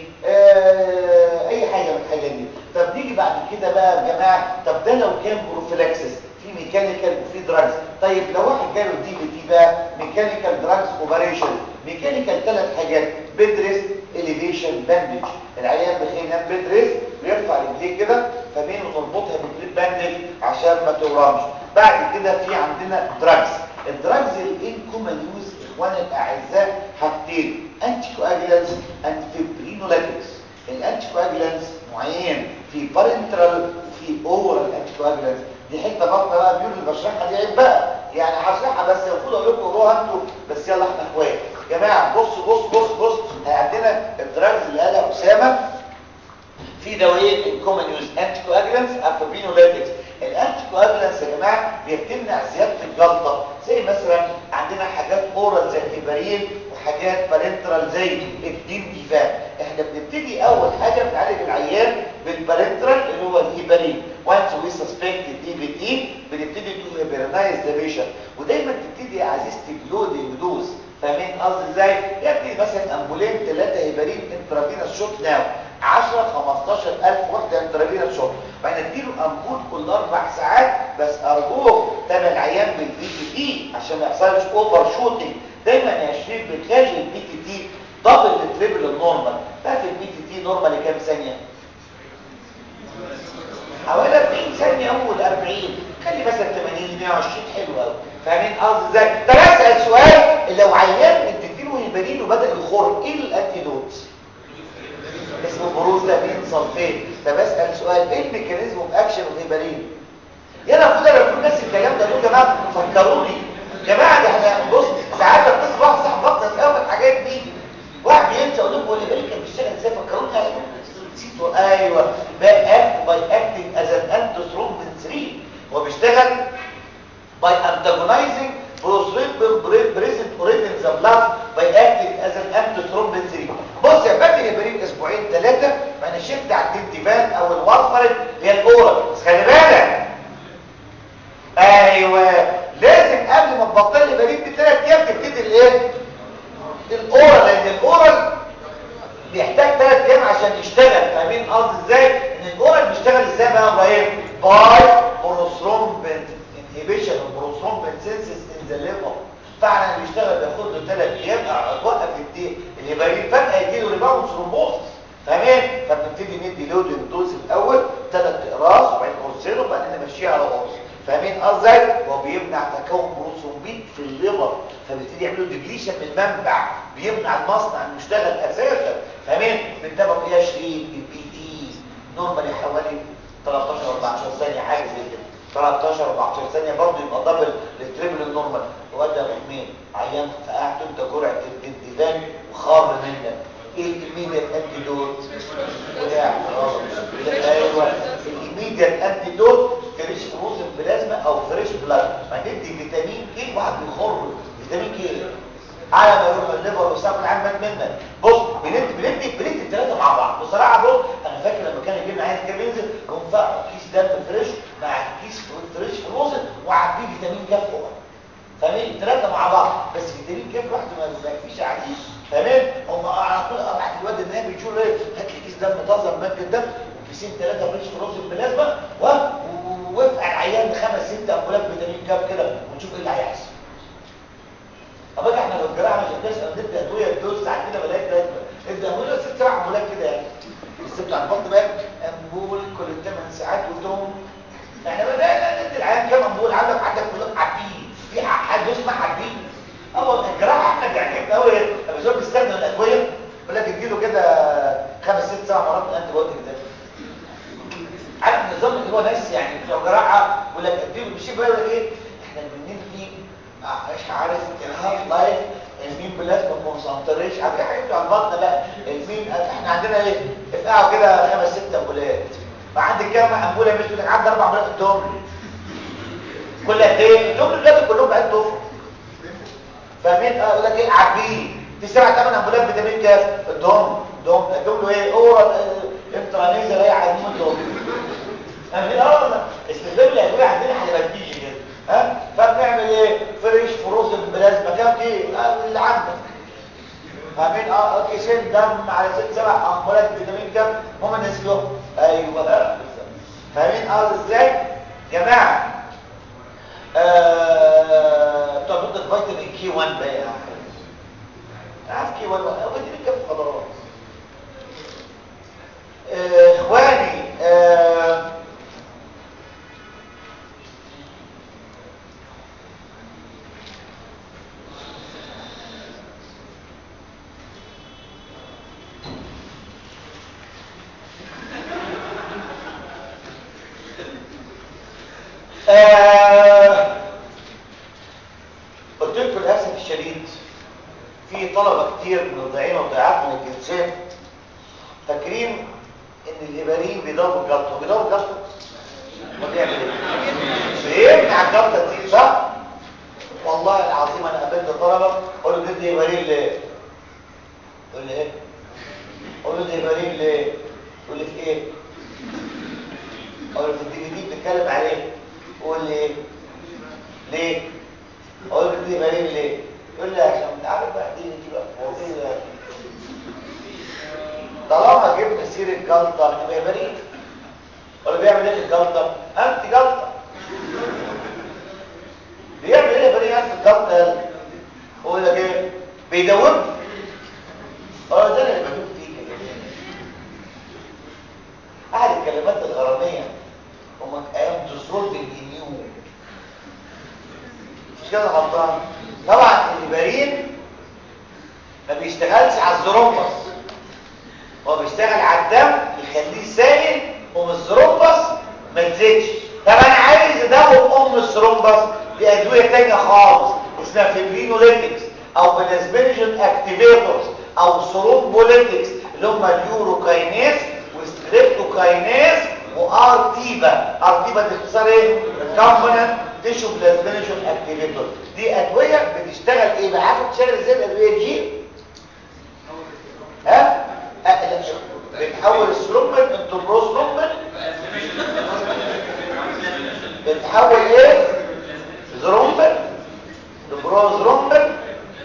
اي حاجه من الحاجات دي. طب نيجي بعد كده بقى يا جماعه، طب ده لو كان بروفيلاكسس في ميكانيكال وفي دراجز. طيب لو واحد جاله دي بي تي بقى ميكانيكال دراجز اوبريشن، ميكانيكال 3 حاجات: بيد ريست، اليفيشن، باندج. العيان بخير ينام بيد ريست ويرفع رجليه كده فمين ونربطها بالبريد باندج عشان ما تورمش. بعد كده في عندنا دراجز. الدراجز الانكومن يوز اخواني الاعزاء حاجتين: انتي كواجلانس اند فيبرينولاتكس. الانتي كواجلانس نوعين، في بارنترال وفي اورال انتي كواجلانس. دي حته بطنه بقى بيقول اللي بشرحها دي عيب بقى يعني، هشرحها بس المفروض اقول لكم روها انتوا بس، يلا احنا اخوات يا جماعه. بص عندنا الدراجز اللي قالها اسامه في دوايين ان كومن يوز: انتي كواجلانس افابينولاتكس. الانتي كواجلانس يا جماعه بتمنع زياده الجلطه، زي مثلا عندنا حاجات اورال زي الهيبارين وحاجات بارنترال زي الديمديفان. احنا بنبتدي اول حاجه بنعالج العيان بالبارنترال اللي هو الهيبارين. وانس وي سسبكت دي بي تي بنبتدي تو هيبرنايز ذا بيشنت، ودايما تبتدي يا عزيزتي بلودنج دوز. فاهمين قصدي ازاي؟ يبتدي مثلا امبولين 3 هيبارين انترافينوس شوت ناو 10 15000 وحده انترافينوس شوت، وبعدين اديله امبول كل 4 ساعات. بس ارجوك تابع العيان بالبي تي تي عشان ما يحصلش اوفر شوتنج. دايما يا شريف بتخلي البي تي تي دبل التريبل النورمال. تعرف البي تي تي نورمال كام ثانيه؟ حوالي 40 ثانيه اول 40، خلي مثلا 80 120 حلو قوي. فاهمين قصدي ازاي؟ طب اسال سؤال: لو عيان اديتيله هيبارين وبدا يخر ايه الانتيدوت؟ اسمه بروزامين صلفيت. طب اسال سؤال: ايه الميكانيزم اوف اكشن اوف هيبارين؟ يلا خدوا لو كل الناس الكلام ده يا جماعه فكروني يا جماعه. ده احنا بص ساعات بتصل واحد صاحب بطل قوي الحاجات دي، واحد بينسى اقول لكم الهيبارين كان بيشتغل ازاي. فكروني ايوه باي اكت باي اكتنج از ان انتوثرومبين 3. هو بيشتغل باي انتاجونايزنج بريزنت اوريدي ان ذا بلاد باي اكتنج از ان انتوثرومبين 3. بص يا فاكر الهيبارين اسبوعين 3 ما نشفت على الديفان او الوارفرين اللي هي الاورال. بس خلي بالك ايوه لازم قبل ما تبطل الهيبارين ب3 ايام تبتدي الايه؟ الاورال، لان الاورال بيحتاج 3 ايام عشان يشتغل. فاهمين قصدي ازاي؟ ان الاورال بيشتغل ازاي بقى يا ابراهيم؟ باي بروثرومبين انهبيشن البروثرومبين سينسز ان ذا ليفر. فعلا بيشتغل بياخد له 3 ايام توقف الهيبارين فجاه يجي له ريباوند ثرومبوزس. فاهمين؟ فبنبتدي ندي لودنج دوز الاول 3 اقراص وبعدين قرصين وبعدين نمشيه على قرص. فاهمين قصدي؟ هو بيمنع تكون بروثرومبين في الليفر، فبيبتدي يعملوا ديبليشن من المنبع، بيمنع المصنع انه يشتغل اساسا. فاهمين؟ بنتابع فيها 20 البي تي نورمالي حوالي 13 14 ثانيه حاجه زي كده، 13 14 ثانيه برضه يبقى دبل للتريبل النورمال. وده مين عيان فقعت انت جرعه الديفان وخار منك، ايه الايميديت انتيدوت؟ وقع خلاص. ايوه الايميديت انتيدوت فريش فروزن بلازما او فريش بلاد. هندي فيتامين كي واحد بيخر فيتامين كي على ما يروح الليفر ويساق العام مات منك. بص بندي الثلاثه مع بعض بصراحه. بص انا فاكر لما كان يجي لنا عيان كده بينزل ونفع كيس دم فريش مع كيس فريش فروزن وعبيه فيتامين كاف فوق. فاهمين؟ الثلاثه مع بعض، بس فيتامين كاف لوحده ما يكفيش عديش. فاهمين؟ هم على طول ابعت الواد النائب يشوف ايه، هات لي كيس دم طازه ماده الدم وكيسين 3 فريش فروزن بلازما ووقع العيان 5 6 امبولات فيتامين كاف كده ونشوف ايه اللي هيحصل. طب احنا في الجراحه مش هنسال ندي ادويه الدوز ساعه كده بلاقي لازمه ادي ادويه 6 7 امبولات كده يعني بقول عندك كلهم عارفين في حد اسمه عارفين. اول الجراحه احنا بيعجبنا قوي لما الزول بيستخدم الادويه يقول لك اديله كده 5 6 7 مرات انت بقول كده. عارف النظام اللي هو ناس يعني بتوع جراحه يقول لك اديله مش يقول لك ايه احنا بنين فيه مش عارف الهاف لايف المين بلازما كونسنتريشن عارف حاجه بتوع البطن بقى المين احنا عندنا ايه افقعوا كده 5 6 امبولات فعندك كام امبوله مش بتقول لك عندي 4 امبولات الدوم كل قد ايه الدوم دلوقتي كلهم بقى الدوم فاهمين يقول لك ايه عارفين في 7 8 امبولات فيتامين كاف الدوم له ايه اورال انترانيزال ايه عايزين الدوم فاهمين والله استخدام الادويه عندنا حلبتيش كده ها فبنعمل ايه فريش فروزن بلازما كام ايه اللي عندك فاهمين كيسين دم على 6 7 امبولات فيتامين كام هم نسيوهم ايوه فاهمين ازاي جماعه بتوع ضد فيتامين كي 1 بقى عارف كي 1 فيتامين كام خضروات اخواني قلت لكم للاسف الشديد في طلبه كتير من الضيعين والضيعات من الجنسين فاكرين ان الهبارين بيضربوا الجلطه ما بيعمل ايه بيمنع الجلطه دي صح والله العظيم انا قابلت طلبه اقول له دي هبارين ليه يقول لي ايه اقول له دي هبارين ليه يقول لي في ايه اقول له في الدي في دي بتتكلم عليه يقول لي ايه ليه اقول له دي هبارين ليه يقول لي عشان انت عارف بقى دي بقى موضوع طالما جبنا سيره جلطه يبقى هبارين ولا بيعمل ايه في الجلطه انتي جلطه بيعمل ايه هبارين في الجلطه هو لك ايه بيدوبني ده اللي بدوب فيه احد الكلمات الغراميه هم ايام ديسولف النيو مش كده غلطان طبعا الهبارين ما بيشتغلش على الزرومبس هو بيشتغل على الدم يخليه سائل ومن الزرومبس ما تزيدش طب انا عايز ادوب الزرومبس بادويه ثانيه خالص اسمها فيبرينوليتكس او بلازمينوجين اكتيفيتورز او ثرومبوليتكس اللي هم اليوروكاينيز وستريبتوكاينيز وارتيبا دي اختصار ايه كومبوننت تيشو بلازمينوجين اكتيفيتور دي ادويه بتشتغل ايه بقى عارف تشتغل ازاي الادويه دي ها بتحول الثرومبين انتو بروثرومبين بتحول ايه ثرومبين لبروثرومبين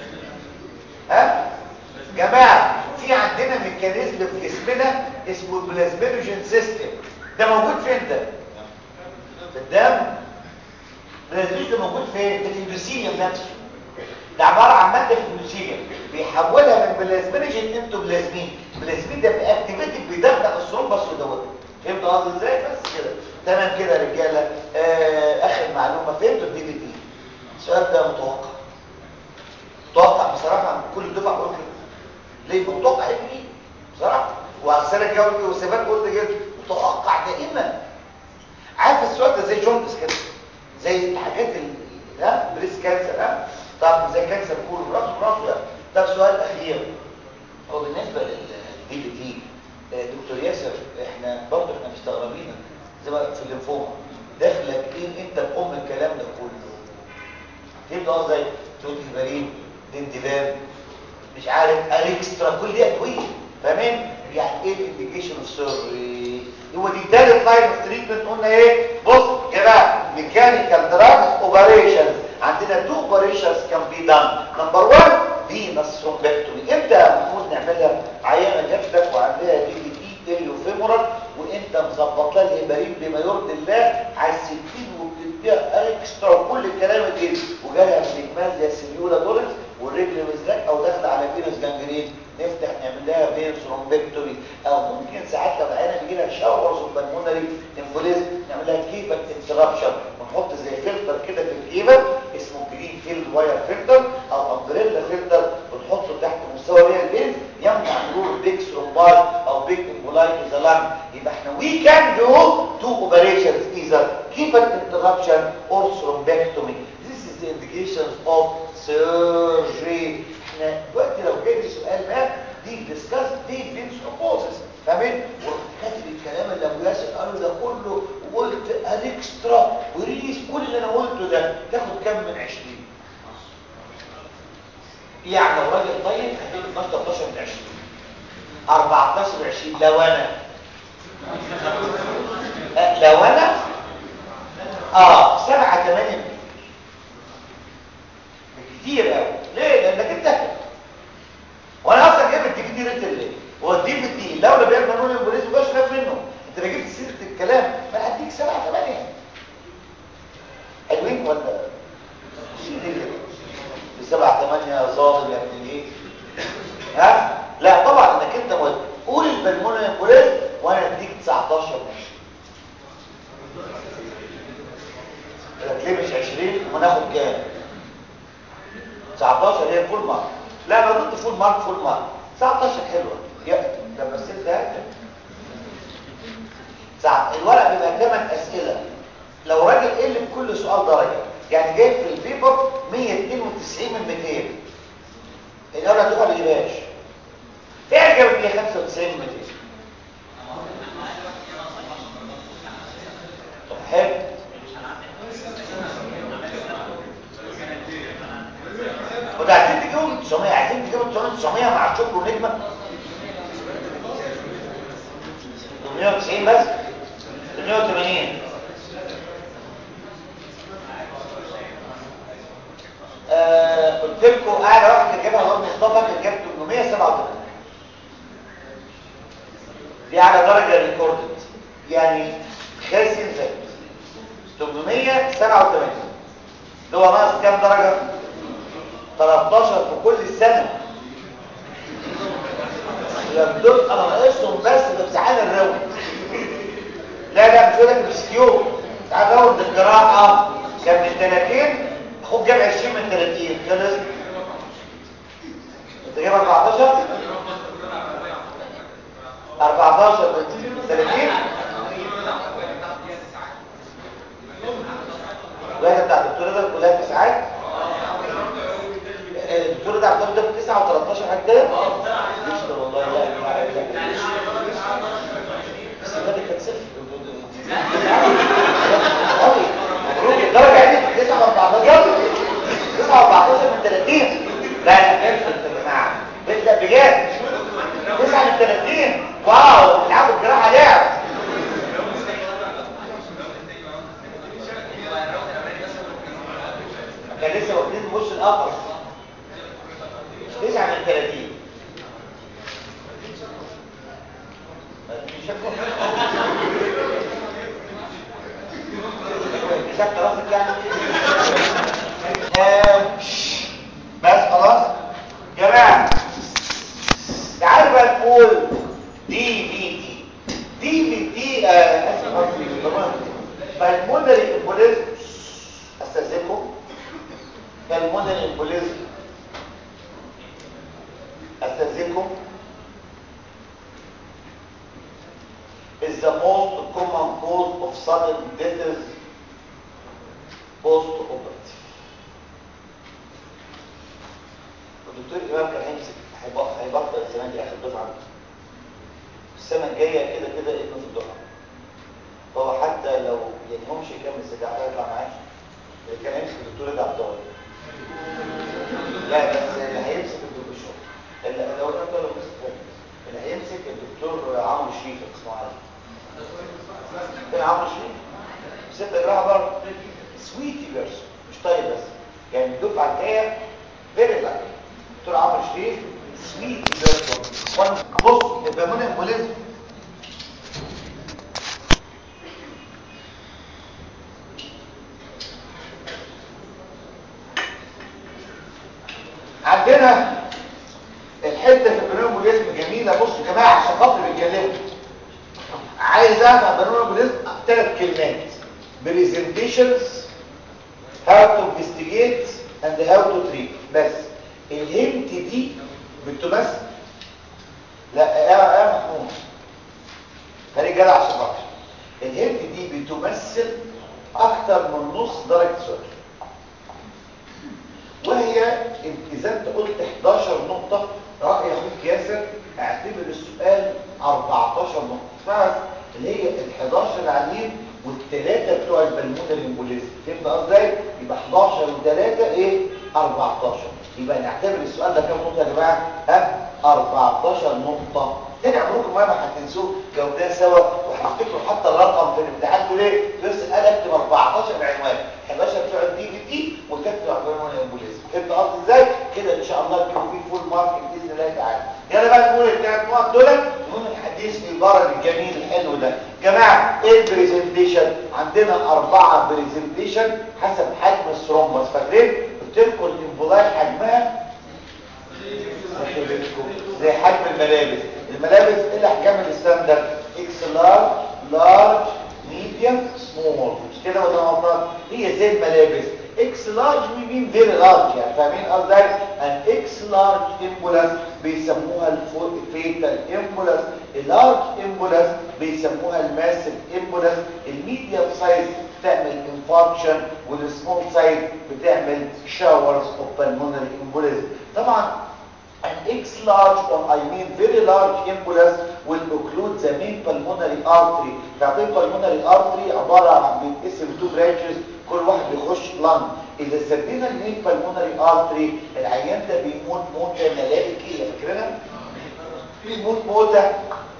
ها جماعه في عندنا ميكانيزم في جسمنا اسمه البلازمينوجين سيستم ده موجود فين ده في الدم البلازمينوجين موجود فين في الاندوثيليوم نفسه ده عباره عن ماده في الاندوثيليوم بيحولها من بلازمينوجين انتو بلازمين البلازمين ده باكتيفيتد بيدخل الثرومبس ودوت فهمت قصدي ازاي بس كده تمام كده يا رجاله اخر معلومه فهمتوا الدي بي تي السؤال ده متوقع بصراحه من كل دفعه بقول كده ليه متوقع ايه بصراحه وعلى السنه الجايه والثبات قلت كده متوقع دائما عارف السؤال ده زي جوندس كده زي الحاجات بريس كانسر طب زي كانسر كله راسه ده سؤال اخير هو بالنسبه للدي بي تي دكتور ياسر احنا مستغربين زي ما في الليمفوما داخلك ايه انت بام الكلام ده كله تبدا زي توت هبارين دندبان مش عارف اليكسترا كل دي ادويه فاهمين يعني ايه الانديكيشن اوف سيرجري هو دي ثالث لاين اوف تريتمنت قلنا ايه بص يا جماعه ميكانيكال دراجز اوبريشنز عندنا 2 اوبريشنز كان بي دان نمبر 1 فينس ثرومبكتومي امتى المفروض نعملها عيانه جات لك وعندها دي بي تي اليوفيمورال وانت مظبط لها الهبارين بما يرضي الله على السكين وبتديها اكسترا وكل الكلام ده وجالها سيجمال زي السيليولا دورس والرجل مزرق او داخله على فينس جانجرين نفتح نعمل لها فين ثرومبكتومي او ممكن ساعات لو العيانه بيجي لها شاورز وبالمونري امبوليزم نعمل لها كيبك انترابشن ونحط زي فلتر واير فلتر او امبريلا فلتر بنحطه تحت مستوى رئه البنز يمنع مرور بيج ثرومباي او بيج امبولاي تو ذا لانج. يبقى احنا وي كان دو تو اوبريشنز ايذر كيفت انتربشن اور ثرومبكتومي. This is the indications of surgery. احنا دلوقتي لو جالي سؤال ما دي ديسكاس دي فينس اوبوزس فاهمين؟ وكاتب الكلام اللي ابو ياسر قاله ده كله وقلت الاكسترا وريس كل اللي انا قلته ده تاخد كام من 20؟ يعني لو راجل طيب هتجيب 13 من 20 14 من 20 لو انا 7 8 كتير قوي. ليه؟ لانك انت وانا اصلا جايب الدي في دي ريت ليه؟ هو الدي في دي لولا بيعمل قانون البوليس مش خاف منه. انت لو جبت سيره الكلام ما هديك 7 8 حلوين ولا شيل كده 7 8 ظالم يا ابن ايه؟ ها؟ لا طبعا انك انت قول البلمونة البوليس وانا اديك 19 ليه مش 20 وناخد كام؟ 19 هي فول مارك. لا انا ضد فول مارك. فول مارك 19 حلوه يا ده بس انت الورق بيبقى 8 اسئله لو راجل قل بكل سؤال درجه يعني جايب في البيبر 192 من 200 الاول هتقول ما يجيبهاش ايه جاب 195 من 200 طب حلو وده عايزين تجيبوا 900 عايزين تجيبوا 900 مع الشكر ونجمه 890 بس 880 قلت لكم اعلى واحد كان جابها هو مصطفى كان جاب 887 دي اعلى درجه ريكوردد يعني خاسر زي 887 ده هو ناقص كام درجه 13 في كل السنه دول انا ناقصهم بس في امتحان الراوند لا مش هقول لك مسكيو تعال راوند الجراحه كان من 30 اخوك جاب 20 من 30 خلص انت جايب 14 من 30 الولاده بتاع الدكتور ده كلها 9 الدكتور ده عبد الله 9 و13 حاجه كده يشكر والله لا بس ده كانت صفر مبروك الدرجه عندي 9 و14 9 و14 من 30 لا يا جماعه بجد 9 من 30 واو بتلعبوا الجراحه لعب كان لسه واخدين الوش الاخر 9 من 30 شفت راسك يعني بس خلاص جماعه تعالوا بقى نقول دي في تي اسف بالمونري امبوليزم استاذنكم بالمونري امبوليزم استاذنكم is the most common cause of sudden death post-operative. الدكتور إمام كان هيبطل السنة دي آخر دفعة السنة الجاية كده ابنه في الدفعة فهو حتى لو ينهمش يكمل سجاعة يطلع معاش اللي كان هيمسك الدكتور ده عبدالله لا بس اللي هيمسك الدكتور الشغل لو ده طالب مسك اللي هيمسك الدكتور عمرو شريف اسمه علي ايه عمرو شريف ستة جراحة بره سويتي بيرسون مش طيب بس يعني الدفعة الجاية فيري لايك دكتور عمرو شريف سويتي بيرسون وانا بص البلمونري امبوليزم عندنا الحته في البلمونري امبوليزم جميله بصوا يا جماعه عشان خاطر بيتكلموا عايز اعمل البلمونري امبوليزم 3 كلمات بريزنتيشنز how to investigate and how to treat. بس الهنت دي بتمثل، لا يا محمود خليك جدع عشان خاطر، الهنت دي بتمثل اكتر من نص درجه سؤال، وهي اذا انت قلت 11 نقطه راي اخوك ياسر اعتبر السؤال 14 نقطه، فاهم؟ اللي هي ال11 عليهم والثلاثه بتوع البلمونري امبوليزم، فهمت قصدي؟ يبقى 11 و3 ايه 14، يبقى نعتبر السؤال ده كام نقطه يا جماعه؟ 14 نقطه. تاني عمركم ما هتنسوه جاوبناه سوا وهتفتكروا حتى الرقم في الامتحان تقول ايه؟ بس قال اكتب 14 عنوان، 11 بتوع الدي في تي والثلاثه بتوع البلمونري امبوليزم، فهمت قصدي ازاي؟ كده ان شاء الله تجيبوا فيه فول مارك باذن الله تعالى. يلا بقى نقول الثلاث نقط دول ونقول الحديث في البرد الجميل الحلو ده. جماعه ايه البريزنتيشن؟ عندنا 4 بريزنتيشن حسب حجم الثرومبس، فاكرين؟ قلت لكم الانفولاج حجمها زي حجم الملابس، الملابس ايه الاحجام الستاندرد؟ اكس لارج، لارج، ميديوم، سمول، مش كده ولا غلطان؟ هي زي الملابس، اكس لارج ويمين فيري لارج، يعني فاهمين قصدي؟ ان اكس لارج امبولاس بيسموها الفيتال امبولاس، اللارج امبولاس بيسموها الماسيف امبولاس، الميديوم سايز بتعمل انفاركشن، والسمول سايز بتعمل شاورز اوف بالمونري امبوليزم. طبعا an X large or I mean very large embolus will occlude the main pulmonary artery. فعطين pulmonary artery عبارة عن بيتقسم 2 branches كل واحد بيخش lung. إذا سدينا المين pulmonary artery العيان ده بيموت موتة ملائكية، فاكرينها؟ بيموت موتة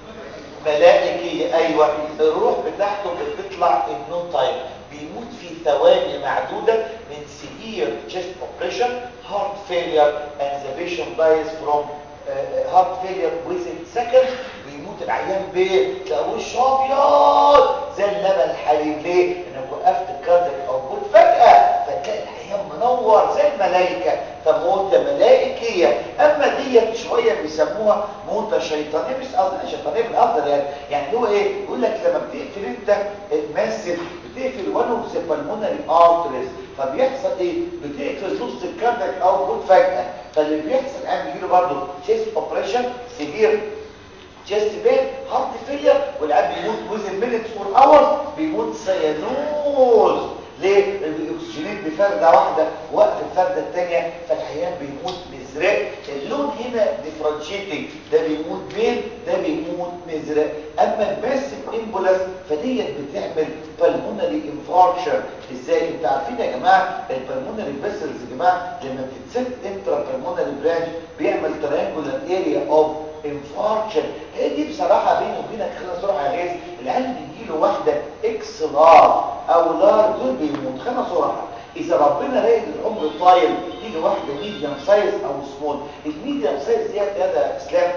ملائكية، أيوة الروح بتاعته بتطلع in no time، بيموت في ثواني معدودة من severe chest oppression, heart failure, and the patient dies from heart failure within seconds. بيموت العيان بايه؟ ده وش ابيض زي اللبن الحليب، ليه؟ انك وقفت الكاردياك اوتبوت فجأة فتلاقي العيان منور زي الملائكة، فموتة ملائكية. اما ديت شوية بيسموها موتة شيطانية، مش قصدي شيطانية بالافضل يعني هو ايه؟ يقول لك لما بتقفل انت ماسف بتقفل one of the pulmonary arteries، فبيحصل ايه؟ بتقفل نص الكاردياك اوتبوت فجأة، فاللي بيحصل الان بيجيله برضه chest operation, severe chest pain, heart failure، والعيان بيموت within minutes or hours، بيموت سيانوز. ليه؟ الاكسجينات بفردة واحدة وقت الفردة الثانية، فالعيان بيموت مزرق. اللون هنا ديفرنشيتنج، ده بيموت بين، ده بيموت مزرق. اما الماسيف امبولاس فديت بتعمل بالمونري انفاركشن. ازاي؟ انتوا عارفين يا جماعه البالمونري فيسلز يا جماعه لما بتتسد انترا بالمونري برانش بيعمل تريانجولار اريا اوف انفاركشن. هي دي بصراحه بيني وبينك خلينا صراحه يا غاز، العيان بيجي له واحده اكس لار او لار دول بيموت، خلينا صراحه. اذا ربنا رايد العمر طايل يجي واحده ميديوم سايز او سمول. الميديوم سايز ديت يا اسلام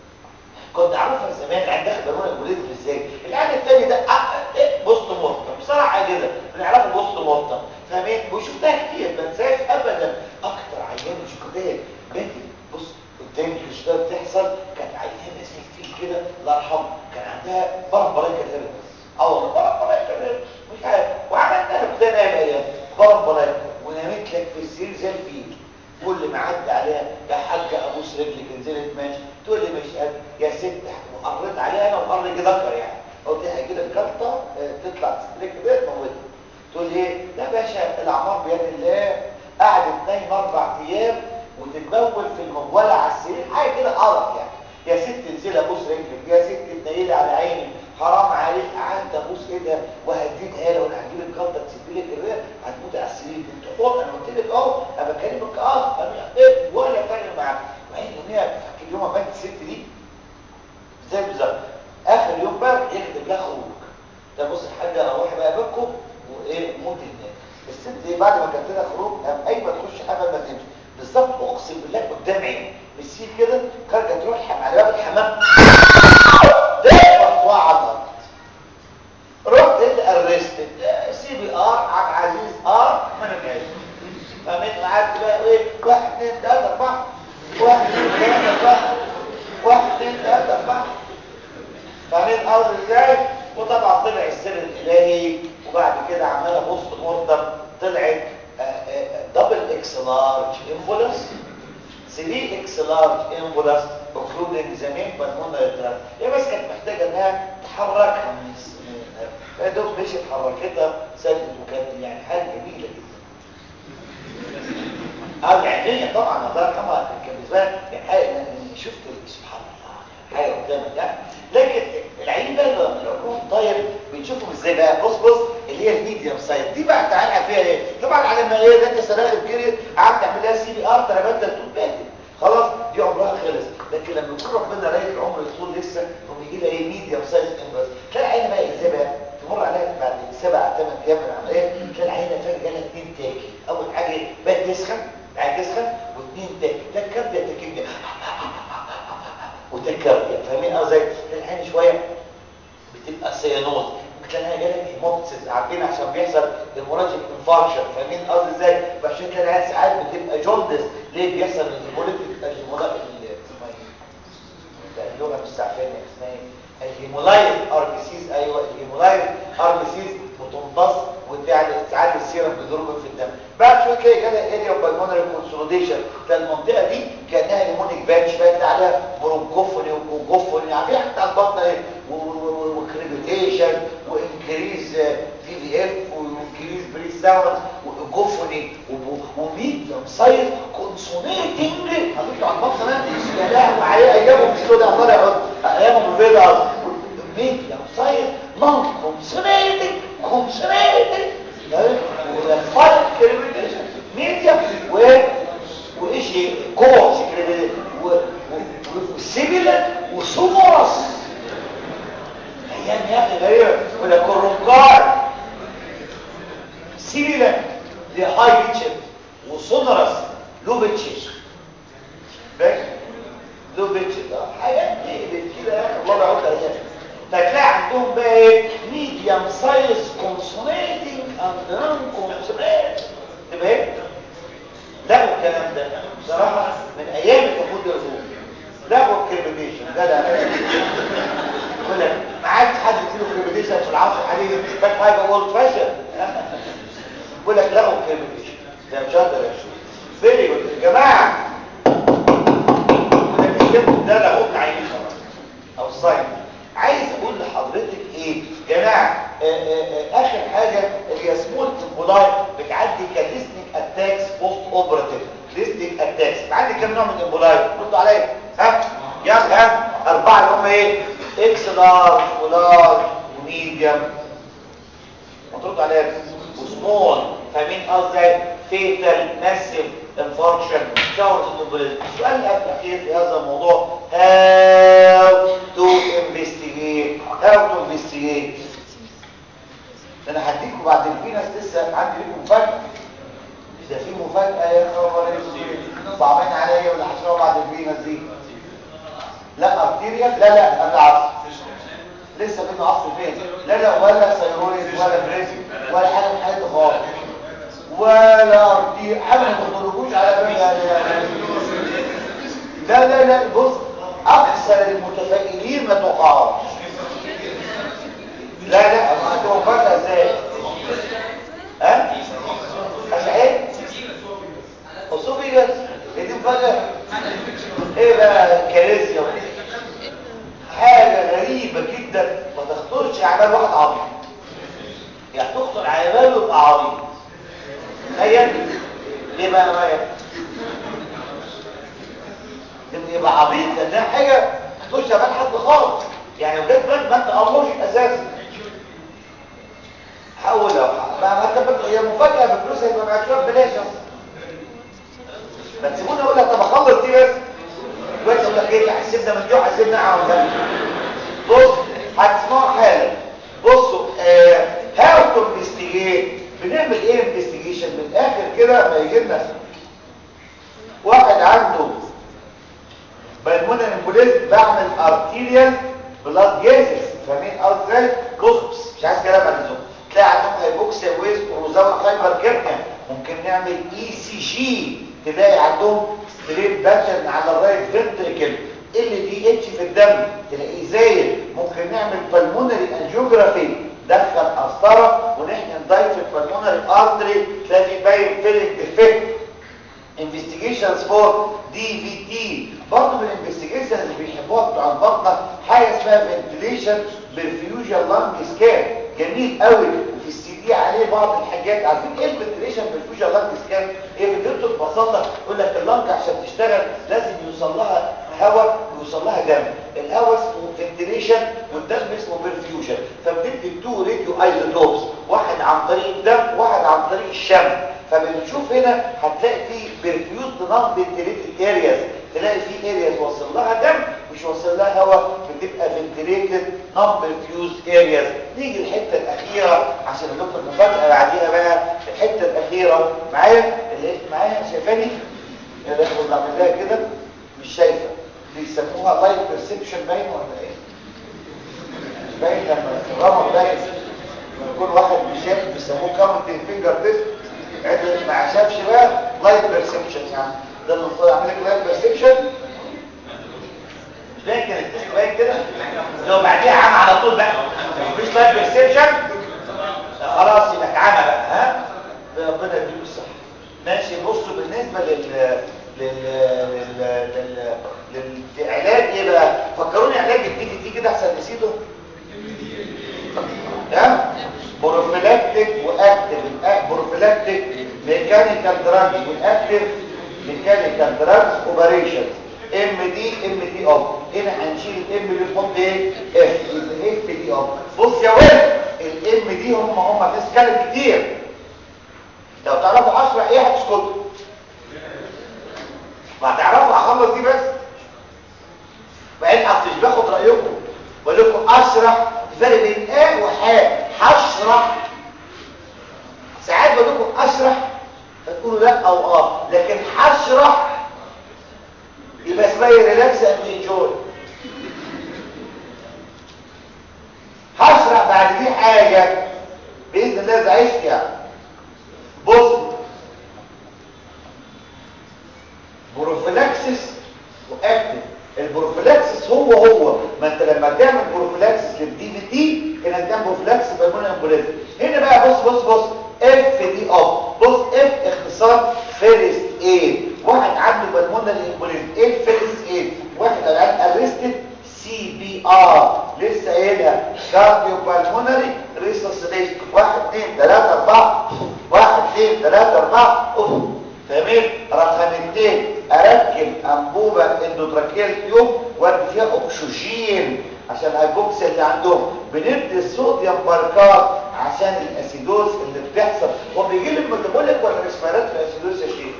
كنت اعرفها زمان العيان داخل بالمونري امبوليزم ازاي. العيان الثاني ده بوست مورتم بصراحه كده بنعرفه بوست مورتم، فاهمين؟ وشفتها كتير ما انساش ابدا. اكتر عيان شفتها بنتي بص قدامي الكشفات بتحصل، كانت عيانه زي الفيل كده الله يرحمه، كان عندها برم برايكا لابس، والله برم برايكا لابس مش عارف، وعملنا له كده نايمه ايام برم برايكا ونامت لك في السرير زي الفيل. كل ما عدى عليها يا حاجه ابوس رجلك انزلت ماشي، تقول لي مش قادر يا ست، وقريت عليها انا وقري ذكر يعني، قلت لها هيجي لك جلطه تطلع تستريك كده تموتها. تقول لي ايه؟ لا باشا الاعمار بيد الله، قعدت نايمه 4 ايام وتتبول في المبوله على السرير، حاجه كده قرف يعني. يا ست انزلي ابوس رجلك، يا ست تنيلي على عيني، حرام عليك. قعدت ابوس ايدها وهديتها لها، وانا هجيب لك جلطه تسيب لك الرئه هتموت على السرير. انت حر، انا قلت لك اهو انا بكلمك ولا فارق معاك. وعين يوميها فاكر يوم ما ماتت الست دي زي بالظبط اخر يوم بقى يكتب لها خروج. ده بص الحاجه روحي بقى بيتكم وايه موت هناك. الست دي بعد ما كانت لها خروج قام اي ما تخش حمام ما تمشي بالظبط، اقسم بالله قدام عيني بالسيل كده، خارجه تروح على باب الحمام تخبط على الارض. رحت ارستد سي بي ار عبد العزيز ما نفعش. فمن قعدت بقى ايه 1 2 3 4 1 2 3 4 1 2 3 4 فاهمين الارض ازاي؟ وطبعا طلع السر الالهي، وبعد كده عماله بوست مورتم طلعت دبل اكس large embolus, 3x large embolus including the main pulmonary tract. هي بس كانت محتاجه انها تحركها من هي دوب مشيت حركتها سدت وكانت يعني حاجه جميله جدا. العينيه طبعا الله يرحمها كان بالنسبه لي يعني حاجه شفت سبحان الله حاجه قدامك يعني. لكن العين بقى لو طيب بنشوفهم ازاي بقى. بص اللي هي الميديوم سايز دي بقى تعالى فيها ايه. طبعا على ما ايه ده انت سراخ كده قعدت تعملها سي بي ار تربات تتبات خلاص دي عمرها خلص. لكن لما يكون ربنا رايك العمر يطول لسه هم يجي لها ايه ميديوم سايز امبرس تلاقي العينه بقى ازاي بقى تمر عليها بعد 7 8 ايام من العمليه تلاقي العينه فجاه جالها 2 تاكي. اول حاجه بقت تسخن بعد تسخن و2 تاكي تكبد تكبد وتكبد فاهمين ازاي العين شويه بتبقى سيانوز تلاقيها جالك هيموبسيس عارفين عشان بيحصل هيموراجيك انفاركشن فاهمين قصدي ازاي عشان كده العين ساعات بتبقى جوندس ليه بيحصل الهيموليتيك اللغه مش عارفين اسمها ايه الهيمولايز ار بي سيز ايوه الهيمولايز ار بي سيز بتمتص وتعمل ساعات السيرم بيضرب في الدم بعد شويه تلاقي جالها اريا بالمونري كونسوليديشن المنطقه دي كانها هيمونيك باتش بقى تلاقي عليها برونكوفوني وكوجوفوني عارفين حتى على البطن ايه وكريبيتيشن وانكريز في في اف وانكريز بري ساوند وجوفوني وميديوم سايز كونسونيتنج حضرتك على البطن ده يا لهوي عليه ايامهم في ده طالع ايامهم البيضاء ميديوم سايز نون كونسونيتنج والفايت كريبيتيشن ميديوم وايش كورس كريبيتيشن وسيميلر وسومورس ايام يا اخي غريبه ولا كورونكار سيميلر لهاي بيتشر وسونورس لو بيتشر باك لو بيتشر حاجات كده يا اخي الله يعود عليها فتلاقي عندهم بقى ايه ميديوم سايز كونسونيتنج اند نون كونسونيت تبقى ايه لغوا الكلام ده بصراحه من ايام المفروض يرزقوا لغوا الكريبيتيشن ده يقول لك ما عادش حد يديله كريبيتيشن في العصر الحديث كانت حاجه اولد فاشن يقول لك لغوا الكريبيتيشن ده مش هقدر اشوف فيري جود يا جماعه ده لغوا عيني او الصايم عايز اقول لحضرتك ايه يا جماعه اخر حاجه اللي هي سمول امبولاي بتعدي كليستنج اتاكس بوست اوبراتيف ليستنج اتاكس بتعدي كام نوع من الامبولاي ردوا عليا يلا 4 اللي هم ايه اكس لارج ولارج وميديوم وتردوا عليا وسمول فاهمين قصدي فيتال ماسيف انفاركشن شاورز امبوليزم السؤال الاخير في هذا الموضوع how to investigate انا هديكم بعد الفينس لسه عندي لكم مفاجاه ده في مفاجاه يا خبر صعبين عليا ولا هشرحها بعد الفينس دي لا ارتيريا لا قبل عصر لسه بينا عصر فين لا ولا سيرويد ولا بريزي ولا حاجه من حاجه خالص ولا ارتيريا حاجه ما تخرجوش على بالي لا بص اكثر المتفائلين ما توقعوش لا ما توقعت ازاي ايه اسوفيجاس دي مفاجاه ايه بقى كاليزيوم حاجه غريبه جدا ما تخطرش على بال واحد عبيط يعني تخطر على باله يبقى عبيط تخيل ليه بقى رايك يبقى عبيط لانها حاجه تخش على بال حد خالص يعني لو جت بالك ما انت امرش اساسا حاول ما انت هي مفاجاه بفلوس هيبقى معاك شويه ببلاش ما تسيبوني اقول لك طب اخلص دي بس دلوقتي اقول لك ايه حسبنا من دي وحسبنا عن بص هتسمعوا حالا بصوا هاو تو انفستيجيت بنعمل ايه انفستيجيشن من الاخر كده ما يجي لنا واحد عنده بالمونري امبوليزم بعمل ارتيريال بلاد جازز فاهمين ازاي بص مش عايز كلام عن اللزوم تلاقي عندهم هايبوكسيا ويز وروزاوي هايبر كيرنيا ممكن نعمل اي سي جي تلاقي عندهم ستريب باترن على الرايت فنتريكل ال دي اتش في الدم تلاقيه زايد ممكن نعمل بالمونري انجيوجرافي دخل قسطره ونحقن دايف البالمونري ارتري تلاقي باين فيلنج ديفكت investigations for DVT. برضه من الانفستيجيشنز اللي بيحبوها بتوع البطنه حاجه اسمها ventilation perfusion lung scan. جميل قوي. وفي السي دي عليه بعض الحاجات. عارفين ايه الفنتيليشن perfusion lung scan؟ هي فكرته ببساطه يقول لك اللنج عشان تشتغل لازم يوصل لها هواء ويوصل لها دم. الهواء اسمه فنتيليشن والدم اسمه perfusion. فبندي تو راديو ايزوتوبس، واحد عن طريق الدم وواحد عن طريق الشمس. فبنشوف هنا هتلاقي فيه perfused non ventilated areas، تلاقي فيه areas وصل لها دم مش وصل لها هواء، بتبقى ventilated non perfused areas. نيجي الحته الاخيره عشان اقول لكم المفاجاه بعديها بقى. الحته الاخيره معايا اللي معايا شايفاني يا ده احنا بنعمل لها كده مش شايفه، بيسموها لايت بيرسبشن. باين ولا ايه؟ مش باين لما الرمل باين لما يكون واحد مش شايف بيسموه كاونتنج فينجر تيست. عدل ما شافش بقى لايت بيرسبشن. يعني ده المفروض اعمل لك لايت بيرسبشن. مش باين كده التست باين كده لو بعديها عمى على طول بقى مفيش لايت بيرسبشن خلاص يبقى عمى بقى. ها ربنا يديله الصحه. ماشي. بصوا بالنسبه للعلاج ايه بقى؟ فكروني علاج الدي في تي كده احسن نسيته. ها بروفيلاكتيك واكتيف. بروفيلاكتيك ميكانيكال دراجز والاكتيف ميكانيكال دراجز اوبريشن. ام دي اوب. هنا هنشيل الام دي نحط ايه؟ اف. يبقى اف دي اوب. بص يا ولد الام دي هم ناس كلام كتير. لو تعرفوا اشرح ايه هتسكتوا. ما تعرفوا اخلص دي بس. بعدين اصل مش باخد رايكم بقول لكم اشرح الفرق بين ا وحاء. هشرح ساعات بقول لكم اشرح فتقولوا لا او اه، لكن هشرح يبقى اسمها ريلاكس اند انجوي. هشرح بعد دي حاجه باذن الله اذا عشت. يعني بص بروفيلاكسس واكتف. البروفيلاكسس هو ما انت لما تعمل بروفيلاكسس للدي في تي كانت تعمل بروفيلاكسس بالمونري امبوليزم. هنا بقى بص اف دي اب. بص اف اختصار فيرست ايد. واحد عنده بالمونري امبوليزم. ايه الفيرست ايد؟ واحد الان ارستد سي بي ار لسه قايلها كارديو بالمونري ريسوسيتيشن. 1 2 3 4 1 2 3 4 فاهمين؟ رقم 2 اركب انبوبه اندوتراكيال تيوب وادي فيها اكسجين عشان الهايبوكسيا اللي عندهم. بندي الصوديوم باركات عشان الاسيدوز اللي بتحصل. هو بيجي لي الميتابوليك ولا ريسبيراتوري اسيدوز يا شيخ؟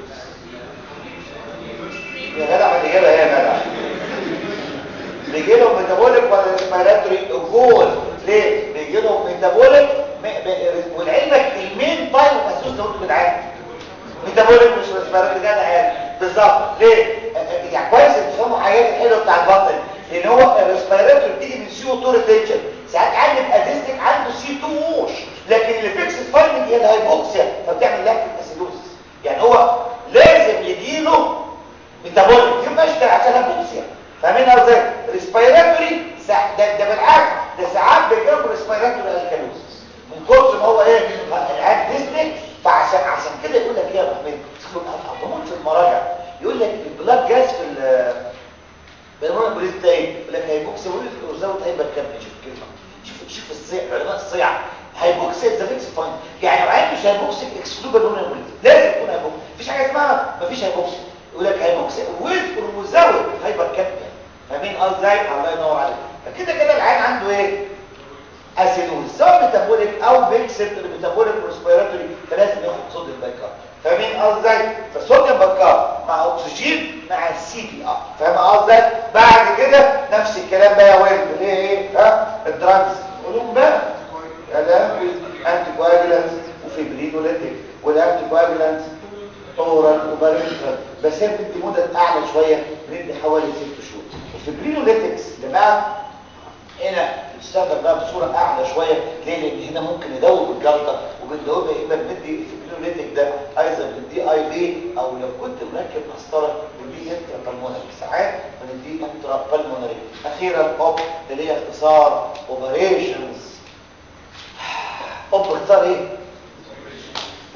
يا جدع ما الاجابه هي يا جدع. بيجي لهم ميتابوليك ولا ريسبيراتوري؟ الجول ليه؟ بيجي لهم ميتابوليك ولعلمك المين تايب اسيدوز ده انتوا جدعان ميتابوليك مش ريسبيراتوري. ده عادي بالظبط. ليه؟ يعني كويس ان تفهموا حاجات الحلوه بتاع البطن لان هو الريسبيراتوري بتيجي من سي او 2 ريتنشن. ساعات عندك اديستيك عنده سي 2 ووش، لكن اللي فيكس فايندنج هي الهايبوكسيا فبتعمل لاكتيك اسيدوزس. يعني هو لازم يجيله ميتابوليك يبقى اشتغل عشان الهايبوكسيا. فاهمين ازاي؟ ريسبيراتوري ده بالعكس ده ساعات بيجيله ريسبيراتوري الكالوزس من كتر ما هو ايه الاديستيك. فعشان كده يقول لك ايه يا محمد في المراجع يقول لك البلاد جاز في بالمونري امبوليزم ده ايه؟ يقول لك هيبوكسيا وزود هيبقى كام. شوف الكلمه شوف الصيع علماء الصيع. هيبوكسيا ذا فيكس فاين. يعني لو عايز مش هيبوكسيا اكسكلود بالمونري امبوليزم لازم يكون هيبوكسيا. مفيش حاجه اسمها مفيش هيبوكسيا. يقول لك هيبوكسيا وزود هيبقى كام. فاهمين ازاي؟ الله ينور عليك. فكده العين عنده ايه؟ اسيدوز سواء ميتابوليك او ميكسد ميتابوليك وريسبيراتوري فلازم ياخد صوديوم بايكارب. فاهمين ازاي؟ فالصوديوم بايكارب مع اكسجين مع السي بي ار. فاهم ازاي؟ بعد كده نفس الكلام بقى يا ولد اللي هي ايه؟ الدراجز قولهم بقى. انتي كواجولانس وفيبرينوليتيك والانتي كواجولانس اورال وبارينترال. بس هي بتدي مده اعلى شويه بندي حوالي 6 شهور. الفيبرينوليتكس يا جماعه هنا بتستخدم بقى بصوره اعلى شويه. ليه؟ لان هنا ممكن يدوب الجلطه وبندوبها يا اما بندي الفيبرينوليتك ده ايضا بندي اي في او لو كنت مركب قسطره بندي انترا بالمونري. ساعات بندي انترا بالمونري. اخيرا اوب اللي هي اختصار اوبريشنز. اوب اختصار ايه؟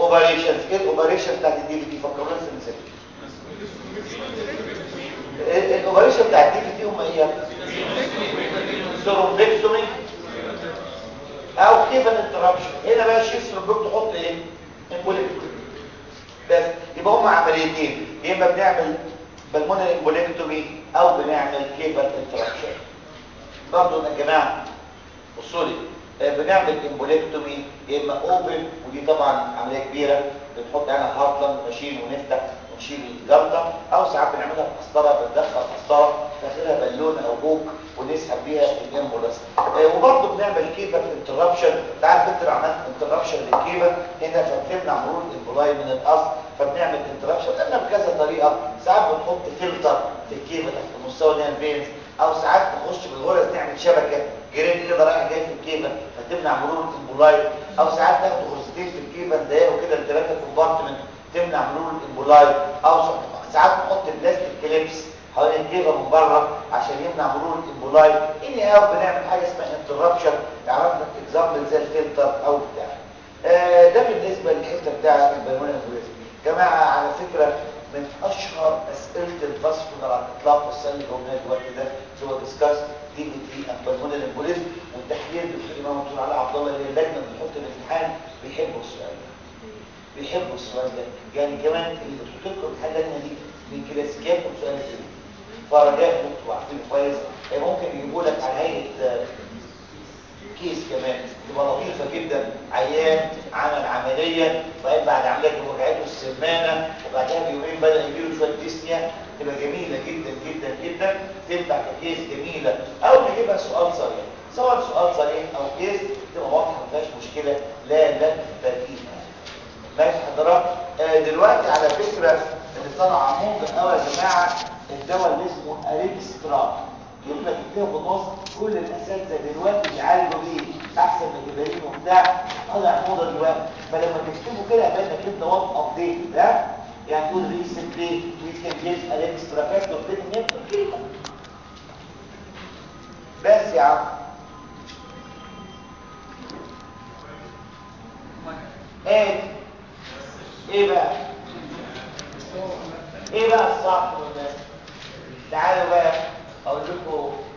اوبريشنز. ايه الاوبريشن بتاعت الدي في تي؟ فكروا لنا في الاوبريشن بتاع الدي في تي هم ايه؟ ثرومبكتومي او كيفن انترابشن. هنا بقى شيف ثرومبكت تحط ايه؟ امبوليكتومي. بس يبقى هم عمليتين، يا اما بنعمل بالمونري امبوليكتومي او بنعمل كيفن انترابشن. برضه يا جماعه بصوا لي، بنعمل امبوليكتومي يا اما اوبن، ودي طبعا عمليه كبيره، بنحط هنا هارتلاند ماشين ونفتح ونشيل الجلطه، او ساعات بنعملها بقسطره، بندخل قسطره داخلها بالون او بوك ونسحب بيها الامبولاس. وبرضه بنعمل كيفن انترابشن. تعرف انت لو عملت انترابشن للكيفن هنا فبتمنع مرور الامبولاي من الاصل، فبنعمل انترابشن. بنعمل بكذا طريقه، ساعات بنحط فلتر في الكيفن تحت مستوى الفينز، او ساعات نخش بالغرز نعمل شبكه جريد كده رايح جاي في الكيفن فتمنع مرور الامبولاي، او ساعات ناخد غرزتين في الكيفن ضيقوا كده لثلاثه كومبارتمنت تمنع مرور الامبولاي، او ساعات نحط بلاستيك كليبس حوالين الكيفن من بره عشان يمنع مرور الامبولاي. اني او بنعمل حاجه اسمها انترابشن، عرفنا اكزامبل زي الفلتر او بتاع. ده بالنسبه للحته بتاعه البلمونري امبوليزم. جماعه على فكره من اشهر اسئله الفاسكولار على الاطلاق السنه اللي قلناها دلوقتي ده اللي هو ديسكاس دي في تي اند بالمونري امبوليزم، والتحليل دكتور امام دكتور علي عبد الله اللي هي اللجنه اللي بتحط الامتحان بيحبوا السؤال ده، بيحبوا السؤال ده. يعني كمان اللي بتحط لكم الامتحان اللجنه دي من كلاسيكيات سؤال كده، فرجاء انتوا عارفين كويس. ممكن يجيبوا لك على هيئه كيس كمان تبقى لطيفه جدا، عيان عمل عمليه وبعدين بعد عمليه وجعته السمانه وبعدها بيومين بدا يجيله شويه ديسنيا، تبقى جميله جدا جدا جدا، تنفع ككيس جميله. او نجيبها سؤال صريح، سواء سؤال صريح او كيس تبقى واضحه ما فيهاش مشكله، لا ترتيب. ماشي حضرتك؟ دلوقتي على فكره اللي طالع موضه قوي يا جماعه الدواء اللي اسمه اريكسترا، كلمه تكتبها في النص، كل الاساتذه دلوقتي بيعالجوا بيه احسن من الجبارين وبتاع، طالع موضه دلوقتي. فلما تكتبوا كده يبقى انك انت وات ابديت ده، يعني تقول ريسنتلي وي كان جيت اريكسترا فاكتور كده كلمه بس يا عم. ايه بقى ايه بقى الصح والناس؟ تعالوا بقى اقول لكم